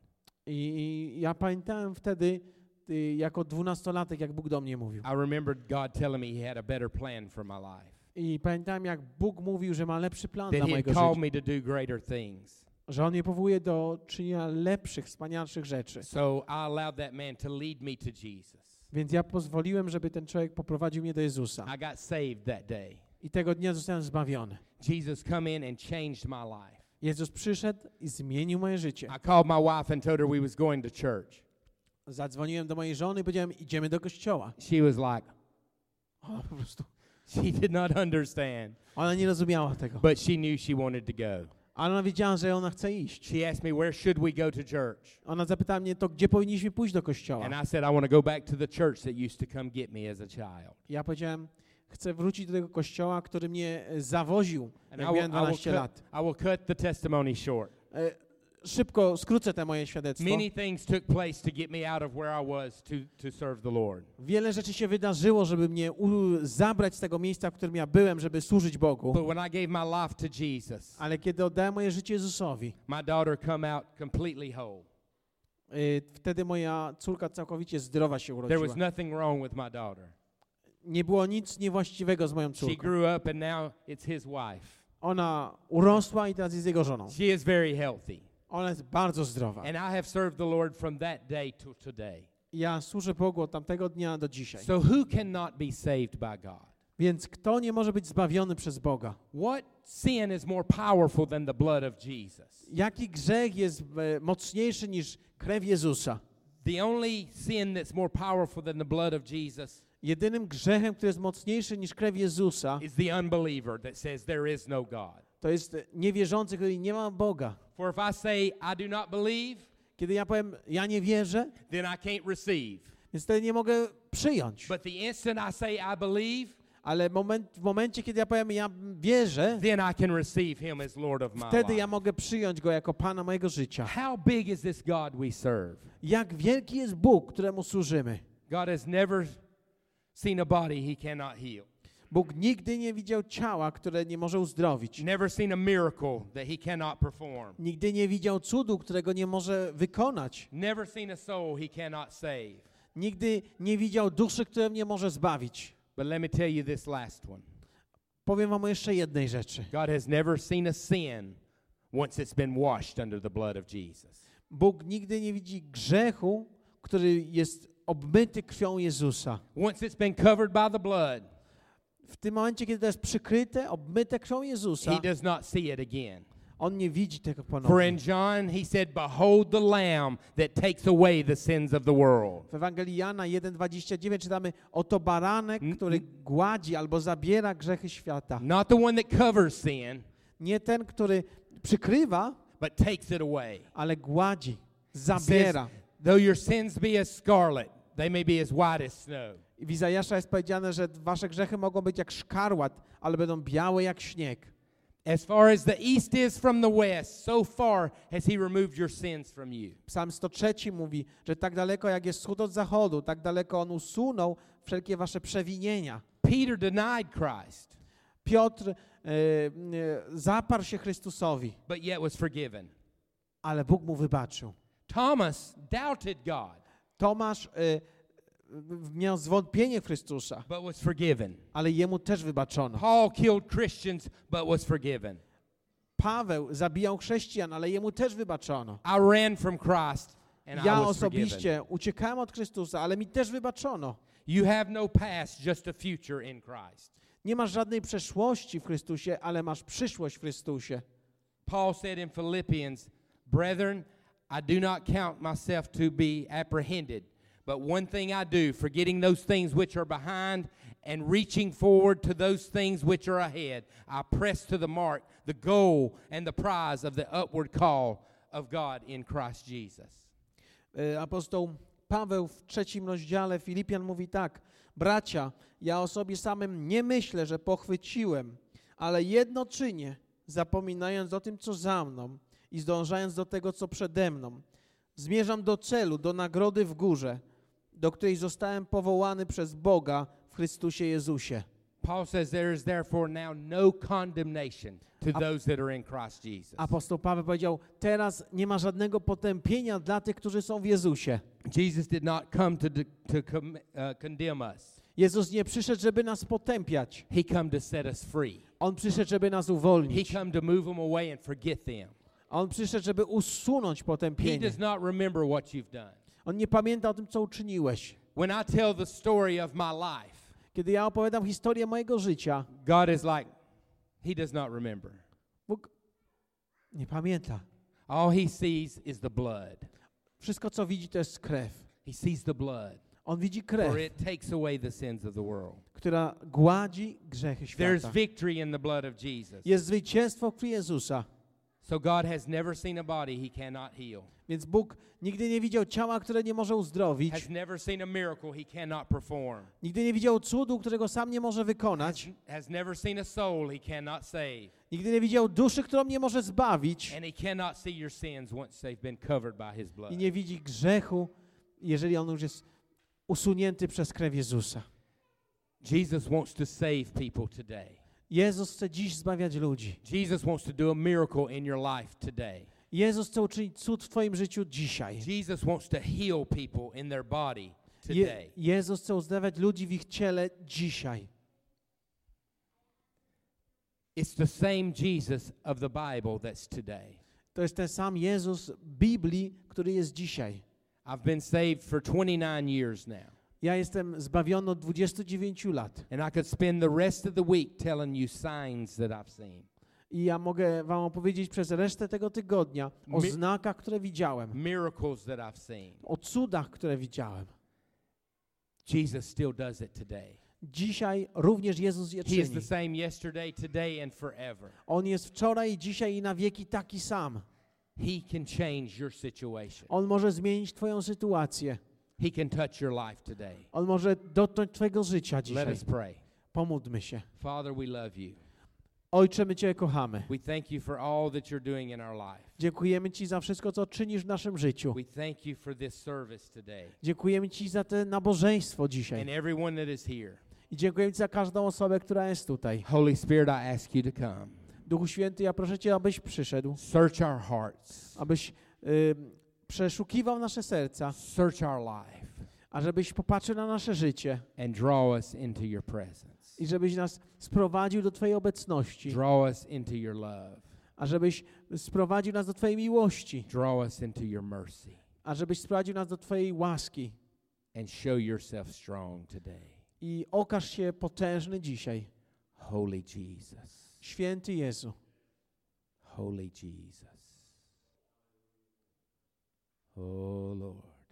I ja pamiętałem wtedy, jako 12-latek, jak Bóg do mnie mówił. I remembered God telling me He had a better plan for my life. I pamiętałem, jak Bóg mówił, że ma lepszy plan That dla He mojego had called życia. me to do greater things. Że On mnie powołuje do czynienia lepszych, wspanialszych rzeczy. So I allowed that man to lead me to Jesus. Więc ja pozwoliłem, żeby ten człowiek poprowadził mnie do Jezusa. I got saved that day. I tego dnia zostałem zbawiony. Jesus come in and changed my life. Jezus przyszedł i zmienił moje życie. I called my wife and told her we was going to church. Zadzwoniłem do mojej żony i powiedziałem, idziemy do kościoła. She was like, Ona po prostu, she did not understand, ona nie rozumiała tego. but she knew she wanted to go. Ale ona wiedziała, że ona chce iść. She asked me, where should we go to church? Ona zapytała mnie, to gdzie powinniśmy pójść do kościoła? And I said, I want to go back to the church that used to come get me as a child. Ja powiedziałem, chcę wrócić do tego kościoła, który mnie zawoził, And jak miałem 12 lat. I will cut the testimony short. Szybko skrócę te moje świadectwo. Many things took place to get me out of where I was to serve the Lord. Wiele rzeczy się wydarzyło, żeby mnie zabrać z tego miejsca, w którym ja byłem, żeby służyć Bogu. But when I gave my life to Jesus, Ale kiedy oddałem moje życie Jezusowi, my daughter come out completely whole. wtedy moja córka całkowicie zdrowa się There was urodziła. nothing wrong with my daughter. Nie było nic niewłaściwego z moją She córką. grew up and now it's his wife. Ona urosła i teraz jest jego żoną. She is very healthy. Ona jest bardzo zdrowa. And I have served the Lord from that day to today. Ja służę Bogu od tamtego dnia do dzisiaj. So who cannot be saved by God? Więc kto nie może być zbawiony przez Boga? What sin is more powerful than the blood of Jesus? Jaki grzech jest mocniejszy niż krew Jezusa? The only sin that's more powerful than the blood of Jesus Jedynym grzechem, który jest mocniejszy niż krew Jezusa, is the unbeliever that says there is no God. to jest niewierzący, który nie ma Boga. For if I say I do not believe, Kiedy ja powiem, ja nie wierzę, then I can't receive. więc wtedy nie mogę przyjąć. But the instant I say I believe, Ale w momencie, kiedy ja powiem, ja wierzę, then I can receive Him as Lord of my wtedy ja life. mogę przyjąć Go jako Pana mojego życia. How big is this God we serve? Jak wielki jest Bóg, któremu służymy. God has never seen a body He cannot heal. Bóg nigdy nie widział ciała, które nie może uzdrowić. Never seen a miracle that He cannot perform. Nigdy nie widział cudu, którego nie może wykonać. Never seen a soul He cannot save. Nigdy nie widział duszy, którą nie może zbawić. But let me tell you this last one. Powiem wam o jeszcze jednej rzeczy. God has never seen a sin once it's been washed under the blood of Jesus. Bóg nigdy nie widzi grzechu, który jest obmyty krwią Jezusa. Once it's been covered by the blood, W tym momencie, kiedy to jest przykryte, obmyte krwią Jezusa, he does not see it again. on nie widzi tego For in ponownie. John he said, "Behold the Lamb that takes away the sins of the world." W Ewangelii Jana 1:29 czytamy: oto baranek, który gładzi albo zabiera grzechy świata. Not the one that covers sin, Nie ten, który przykrywa, but takes it away. ale gładzi, He says, zabiera. though your sins be as scarlet, they may be as white as snow. I w Izajasza jest powiedziane, że wasze grzechy mogą być jak szkarłat, ale będą białe jak śnieg. As far as the east is from the west, so far has he removed your sins from you. Psalm 103 mówi, że tak daleko jak jest wschód od zachodu, tak daleko on usunął wszelkie wasze przewinienia. Peter denied Christ, Piotr zaparł się Chrystusowi, but yet was forgiven. ale Bóg mu wybaczył. Thomas doubted God, Tomasz miał zwątpienie w Chrystusa, but was forgiven. ale jemu też wybaczono. Paul killed Christians, but was forgiven. Paweł zabijał chrześcijan, ale jemu też wybaczono. I ran from Christ, and Ja I was forgiven. osobiście uciekałem od Chrystusa, ale mi też wybaczono. You have no past, just a future in Christ. Nie masz żadnej przeszłości w Chrystusie, ale masz przyszłość w Chrystusie. Paul said in Philippians, "Brethren, I do not count myself to be apprehended, but one thing I do, forgetting those things which are behind and reaching forward to those things which are ahead, I press to the mark, the goal and the prize of the upward call of God in Christ Jesus." Apostoł Paweł w 3 rozdziale Filipian mówi tak: bracia, ja o sobie samym nie myślę, że pochwyciłem, ale jedno czynię, zapominając o tym, co za mną i zdążając do tego, co przede mną. Zmierzam do celu, do nagrody w górze, do której zostałem powołany przez Boga w Chrystusie Jezusie. Paul says there is therefore now no condemnation to those that are in Christ Jesus. Apostoł Paweł powiedział: teraz nie ma żadnego potępienia dla tych, którzy są w Jezusie. Jesus did not come to condemn us. Jezus nie przyszedł, żeby nas potępiać. He come to set us free. On przyszedł, żeby nas He uwolnić. come to move them away and forget them. On przyszedł, żeby usunąć He potępienie. does not remember what you've done. On nie pamięta o tym, co uczyniłeś. When I tell the story of my life, Kiedy ja opowiadam historię mojego życia, God is like, he does not remember. Bóg nie pamięta. All he sees is the blood. Wszystko, co widzi, to jest krew. He sees the blood. On widzi For krew, it takes away the sins of the world. która gładzi grzechy There's świata. victory in the blood of Jesus. Jest zwycięstwo w krwi Jezusa. So God has never seen a body he cannot heal. Więc Bóg nigdy nie widział ciała, które nie może uzdrowić. Has never seen a miracle he cannot perform. Nigdy nie widział cudu, którego sam nie może wykonać. Has never seen a soul he cannot save. Nigdy nie widział duszy, którą nie może zbawić. And he cannot see your sins once they've been covered by his blood. I nie widzi grzechu, jeżeli on już jest usunięty przez krew Jezusa. Jesus wants to save people today. Jezus chce dziś zbawiać ludzi. Jesus wants to do a miracle in your life today. Jezus chce uczynić cud w twoim życiu dzisiaj. Jesus wants to heal people in their body today. Jezus chce uzdrawiać ludzi w ich ciele dzisiaj. It's the same Jesus of the Bible that's today. To jest ten sam Jezus Biblii, który jest dzisiaj. I've been saved for 29 years now. Ja jestem zbawiony od 29 lat. And I could spend the rest of the week telling you signs that I've seen. I ja mogę wam opowiedzieć przez resztę tego tygodnia o znakach, które widziałem. Miracles that I've seen. O cudach, które widziałem. Jesus still does it today. Dzisiaj również Jezus je He is the czyni. same yesterday, today and forever. On jest wczoraj, dzisiaj i na wieki taki sam. He can change your situation. On może zmienić twoją sytuację. He can touch your life today. On może dotknąć twojego życia Let dzisiaj. us pray. Pomódlmy się. Father, we love you. Ojcze, my Cię kochamy. We thank you for all that you're doing in our life. Dziękujemy Ci za wszystko, co czynisz w naszym życiu. We thank you for this service today. Dziękujemy Ci za to nabożeństwo And dzisiaj. everyone that is here. I dziękujemy Ci za każdą osobę, która jest tutaj. Holy Spirit, I ask you to come. Duchu Święty, ja proszę Cię, abyś przyszedł, Search our hearts. abyś przeszukiwał nasze serca, Search our life. a żebyś popatrzył na nasze życie And draw us into your presence. i żebyś nas sprowadził do Twojej obecności, Draw us into your love. a żebyś sprowadził nas do Twojej miłości, Draw us into your mercy. a żebyś sprowadził nas do Twojej łaski And show yourself strong today. i okaż się potężny dzisiaj. Holy Jesus. Święty Jezu, Holy Jesus. Oh Lord.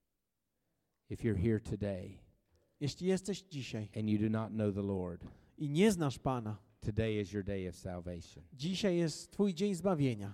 If you're here today jeśli jesteś dzisiaj and you do not know the Lord, i nie znasz Pana, today is your day of salvation. dzisiaj jest Twój dzień zbawienia.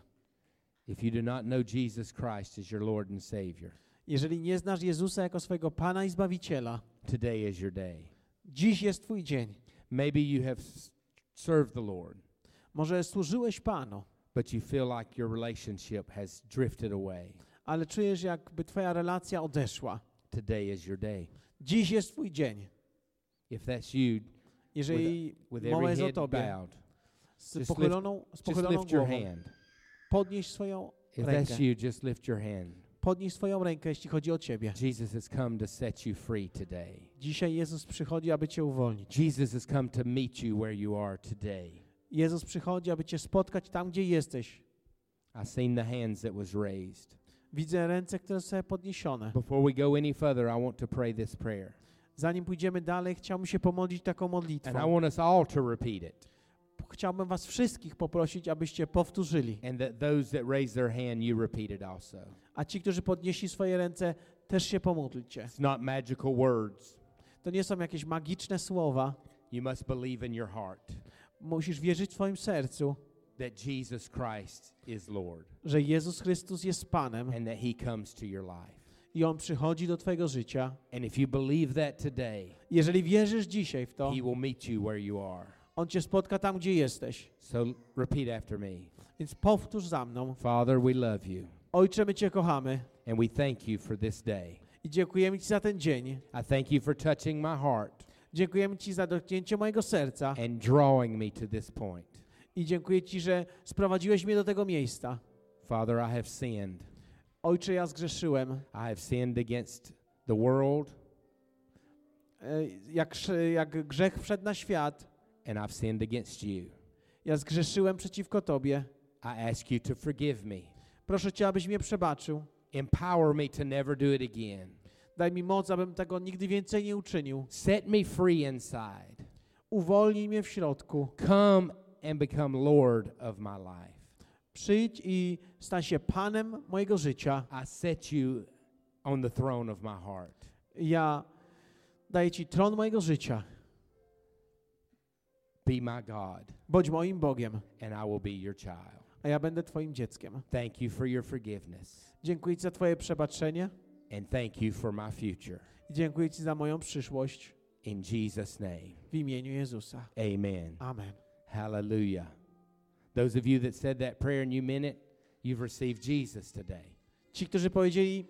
If you do not know Jesus Christ as your Lord and Savior, Jeżeli nie znasz Jezusa jako swojego Pana i Zbawiciela, today is your day. dziś jest Twój dzień. Maybe you have served the Lord, Może służyłeś Panu, but you feel like your relationship has drifted away. ale czujesz, jakby Twoja relacja odeszła. Today is your day. Dziś jest Twój dzień. If that's you, Jeżeli with mowa every jest o head Tobie, bowed, z pochyloną just lift your głową, hand. podnieś swoją If rękę. that's you, just lift your hand. Podnieś swoją rękę, jeśli chodzi o Ciebie. Jesus has come to set you free today. Dzisiaj Jezus przychodzi, aby Cię uwolnić. Jesus has come to meet you where you are today. Jezus przychodzi, aby Cię spotkać tam, gdzie jesteś. I've seen the hands that was raised. Widzę ręce, które są podniesione. Before we go any further, I want to pray this prayer. Zanim pójdziemy dalej, chciałbym się pomodlić taką And I modlitwą. want us all to repeat it. Chciałbym was wszystkich poprosić, abyście powtórzyli. And that those that raise their hand, you repeat it also. A ci, którzy podnieśli swoje ręce, też się pomódlcie. It's not magical words. To nie są jakieś magiczne słowa. You must believe in your heart Musisz wierzyć w swoim sercu, that Jesus Christ is Lord że Jezus Chrystus jest Panem and that He comes to your life. i On przychodzi do twojego życia. And if you believe that today, Jeżeli wierzysz dzisiaj w to, He will meet you where you are. On cię spotka tam, gdzie jesteś. So repeat after me. Więc powtórz za mną. Father, we love you Ojcze, my Cię kochamy and we thank you for this day. i dziękujemy Ci za ten dzień. I thank you for touching my heart Dziękujemy Ci za dotknięcie mojego serca and drawing me to this point. i dziękuję Ci, że sprowadziłeś mnie do tego miejsca. Father, I have sinned. Ojcze, ja zgrzeszyłem. I have sinned against the world Jak grzech wszedł na świat, and I've sinned against you. ja zgrzeszyłem przeciwko Tobie. I ask you to forgive me. Proszę Cię, abyś mnie przebaczył. Empower me to never do it again. Daj mi moc, abym tego nigdy więcej nie uczynił. Set me free inside. Uwolnij mnie w środku. Come and become Lord of my life. Przyjdź i stań się Panem mojego życia. I set you on the throne of my heart. Ja daję Ci tron mojego życia. Be my God, Bądź moim Bogiem, and I will be your child. a ja będę Twoim dzieckiem. Thank you for your forgiveness, Dziękuję Ci za Twoje przebaczenie and thank you for my future. i dziękuję Ci za moją przyszłość. In Jesus' name, W imieniu Jezusa. amen. Amen. Hallelujah. Those of you that said that prayer and you meant it, you've received Jesus today. Ci, którzy powiedzieli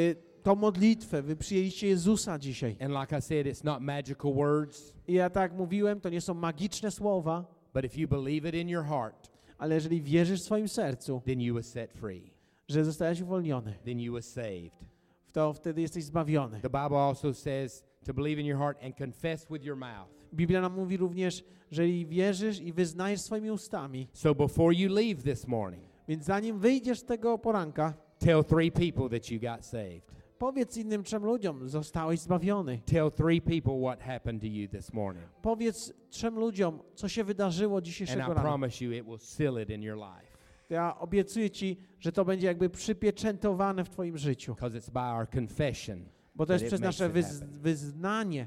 tą modlitwę, wy przyjęliście Jezusa dzisiaj. And like I said, it's not magical words, I ja tak jak mówiłem, to nie są magiczne słowa, but if you believe it in your heart, ale jeżeli wierzysz w swoim sercu, then you were set free. że zostałeś uwolniony, Then you were saved. to wtedy jesteś zbawiony. The Bible also says to believe in your heart and confess with your mouth. Biblia nam mówi również, że jeżeli wierzysz i wyznajesz swoimi ustami, So before you leave this morning, więc zanim wyjdziesz z tego poranka, tell 3 people that you got saved. powiedz innym 3 ludziom, zostałeś zbawiony. Tell 3 people what happened to you this morning. Powiedz 3 ludziom, co się wydarzyło And dzisiejszego I rana. promise you it will seal it in your life. Ja obiecuję Ci, że to będzie jakby przypieczętowane w Twoim życiu. Because it's by our confession. Bo to jest That przez it makes nasze it happen. wyznanie.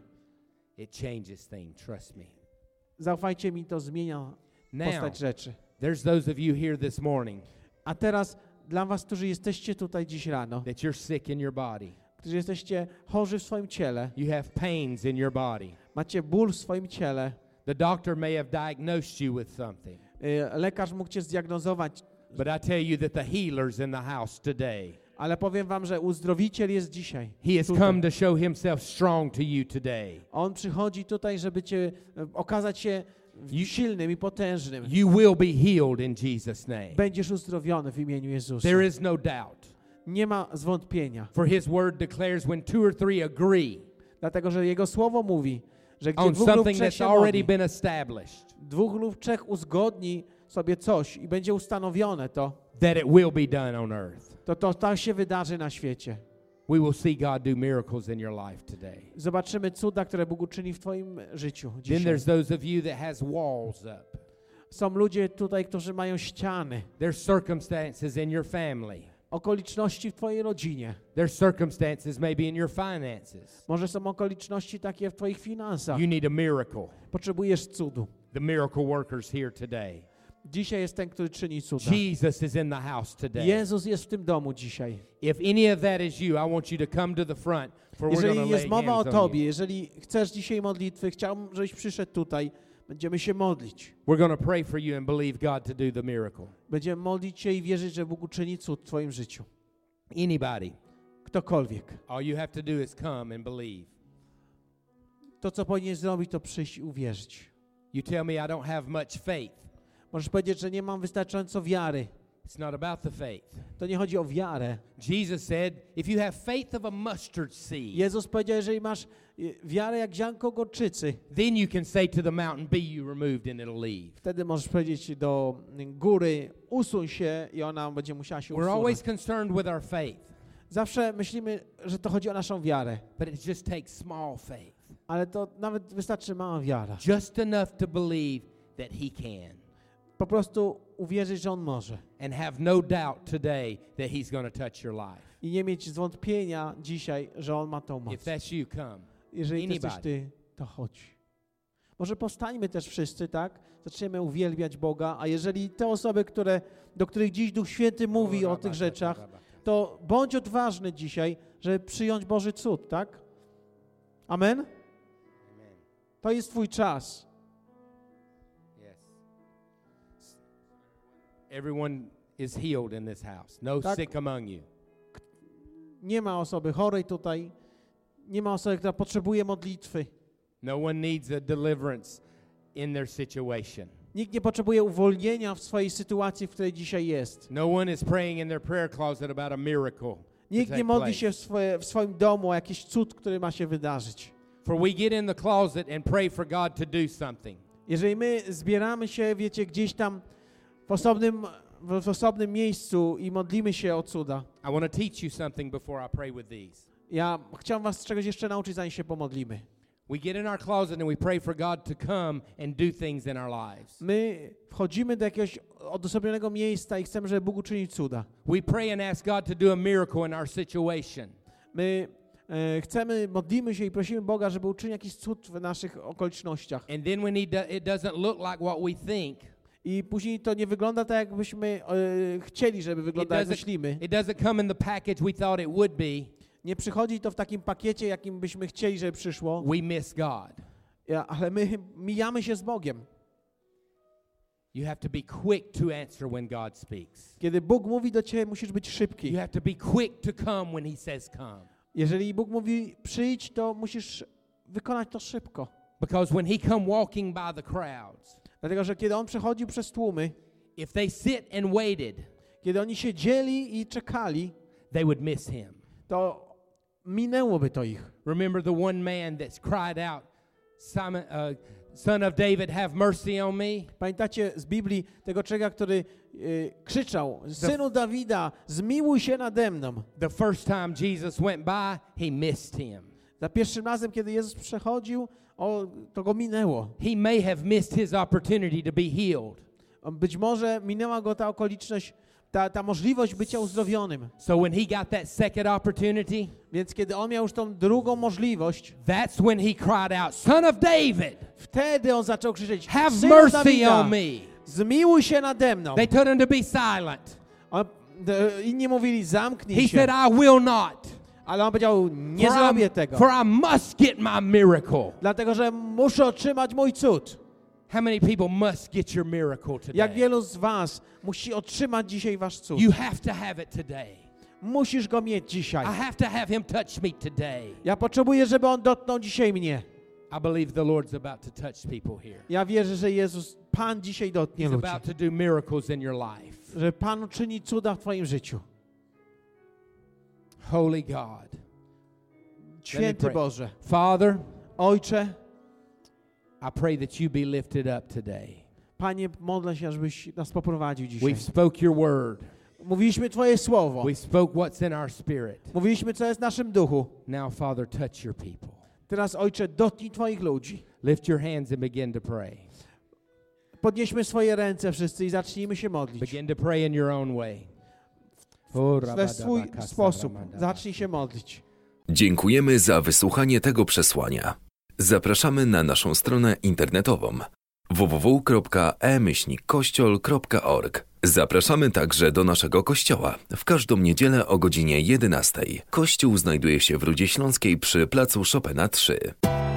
It changes things, trust me. Zaufajcie mi, to zmienia Now, postać rzeczy. there's those of you here this morning A teraz dla was, którzy jesteście tutaj dziś rano, that you're sick in your body. którzy jesteście chorzy w swoim ciele, You have pains in your body. macie ból w swoim ciele, The doctor may have diagnosed you with something. Lekarz mógł cię zdiagnozować, But I tell you that the healer's in the house today. ale powiem wam, że uzdrowiciel jest dzisiaj. He has tutaj. come to show himself strong to you today. On przychodzi tutaj, żeby cię okazać się silnym i potężnym. You will be healed in Jesus' name. Będziesz uzdrowiony w imieniu Jezusa. There is no doubt. Nie ma zwątpienia, For his word declares when 2 or 3 agree dlatego że Jego Słowo mówi, że gdzie on dwóch lub something trzech that's się already modli, been established, 2 lub 3 uzgodni sobie coś i będzie ustanowione to, that it will be done on earth. to tak się wydarzy na świecie. We will see God do miracles in your life today. Zobaczymy cuda, które Bóg uczyni w twoim życiu Then dzisiaj. there's those of you that has walls up. Są ludzie tutaj, którzy mają ściany, There's circumstances in your family. okoliczności w twojej rodzinie. There's circumstances maybe in your finances. Może są okoliczności takie w twoich finansach. You need a miracle. Potrzebujesz cudu. The miracle worker's here today. Dzisiaj jest ten, który czyni cuda. Jesus is in the house today. Jezus jest w tym domu dzisiaj. If any of that is you, I want you to come to the front, for we're going Jeżeli to jest lay mowa o hands on tobie, you. jeżeli chcesz dzisiaj modlitwy, chciałbym, żebyś przyszedł tutaj. Będziemy się modlić. We're going to pray for you and believe God to do the miracle. Będziemy modlić się i wierzyć, że Bóg uczyni cud w twoim życiu. Anybody. Ktokolwiek. All you have to do is come and believe. To, co powinieneś zrobić, to przyjść i uwierzyć. You tell me I don't have much faith. Możesz powiedzieć, że nie mam wystarczająco wiary. It's not about the faith. To nie chodzi o wiarę. Jesus said, if you have faith of a mustard seed, Jezus powiedział, jeżeli masz wiarę jak ziarnko gorczycy, then you can say to the mountain, be you removed, and it'll leave. wtedy możesz powiedzieć do góry, usuń się i ona będzie musiała się We're always usunąć. concerned with our faith, Zawsze myślimy, że to chodzi o naszą wiarę, but it just takes small faith. ale to nawet wystarczy mała wiara. Just enough to believe that He can. Po prostu uwierzyć, że On może. And have no doubt today that He's going to touch your life. I nie mieć zwątpienia dzisiaj, że On ma tą moc. If that's you, come. Jeżeli to jesteś Anybody. ty, to chodź. Może powstańmy też wszyscy, tak? Zaczniemy uwielbiać Boga, a jeżeli te osoby, do których dziś Duch Święty mówi o tych rzeczach, to bądź odważny dzisiaj, żeby przyjąć Boży cud, tak? Amen? To jest twój czas. Yes. Everyone is healed in this house. No Tak. sick among you. Nie ma osoby chorej tutaj, nie ma osoby, która potrzebuje modlitwy. No one needs a deliverance in their situation. Nikt nie potrzebuje uwolnienia w swojej sytuacji, w której dzisiaj jest. No one is praying in their prayer closet about a miracle. Nikt nie modli się w swoim domu o jakiś cud, który ma się wydarzyć. For we get in the closet and pray for God to do something. Jeżeli my zbieramy się, wiecie, gdzieś tam w osobnym miejscu i modlimy się o cuda. I want to teach you something before I pray with these. Ja chciałem was czegoś jeszcze nauczyć, zanim się pomodlimy. We get in our closet and we pray for God to come and do things in our lives. My wchodzimy do jakiegoś odosobionego miejsca i chcemy, żeby Bóg uczynił cuda. We pray and ask God to do a miracle in our situation. My modlimy się i prosimy Boga, żeby uczynił jakiś cud w naszych okolicznościach. And then when it doesn't look like what we think, I później to nie wygląda tak, jakbyśmy chcieli, żeby wyglądało, jak myślimy. it doesn't come in the package we thought it would be. Nie przychodzi to w takim pakiecie, jakim byśmy chcieli, żeby przyszło. We miss God. Ale my mijamy się z Bogiem. You have to be quick to answer when God speaks. Kiedy Bóg mówi do ciebie, musisz być szybki. You have to be quick to come when He says come. Jeżeli Bóg mówi przyjdź, to musisz wykonać to szybko. Because when He come walking by the crowds, Dlatego, że kiedy On przechodził przez tłumy, if they sit and waited, kiedy oni siedzieli i czekali, they would miss Him. to minęłoby to ich. Remember the one man that's cried out, Simon, son of David, have mercy on me? Pamiętacie z Biblii tego człowieka, który krzyczał, Synu Dawida, zmiłuj się nade mną. The first time Jesus went by, He missed Him. Za pierwszym razem, kiedy Jezus przechodził, to go minęło. He may have missed His opportunity to be healed. Być może minęła go ta okoliczność, ta możliwość bycia uzdrowionym. So when He got that second opportunity, Więc kiedy on miał już tą drugą możliwość, that's when He cried out, Son of David, wtedy on zaczął krzyczeć, have Synu mercy Dawida, on me. zmiłuj się nade mną. They told Him to be silent. Inni mówili, zamknij He się. said, I will not. Ale on powiedział, nie zrobię tego. For I must get my miracle. Dlatego, że muszę otrzymać mój cud. How many people must get your miracle Jak today? wielu z was musi otrzymać dzisiaj wasz cud? You have to have it today. Musisz go mieć dzisiaj. I have to have Him touch me today. Ja potrzebuję, żeby on dotknął dzisiaj mnie. I believe the Lord's about to touch people here. Ja wierzę, że Jezus, Pan dzisiaj dotknie He's ludzi. about to do miracles in your life. Że Pan uczyni cuda w twoim życiu. Holy God. Święty pray. Boże. Father, Ojcze, I pray that you be lifted up today. Panie, modlę się, żebyś nas poprowadził dzisiaj. We've spoke your word. Mówiliśmy Twoje słowo. We spoke what's in our spirit. Mówiliśmy, co jest w naszym duchu. Now, Father, touch your people. Teraz, Ojcze, dotknij Twoich ludzi. Lift your hands and begin to pray. Podnieśmy swoje ręce wszyscy i zacznijmy się modlić. Begin to pray in your own way. We swój sposób zacznij się modlić. Dziękujemy za wysłuchanie tego przesłania. Zapraszamy na naszą stronę internetową www.e-kościol.org. Zapraszamy także do naszego kościoła w każdą niedzielę o godzinie 11. Kościół znajduje się w Rudzie Śląskiej przy placu Chopina 3.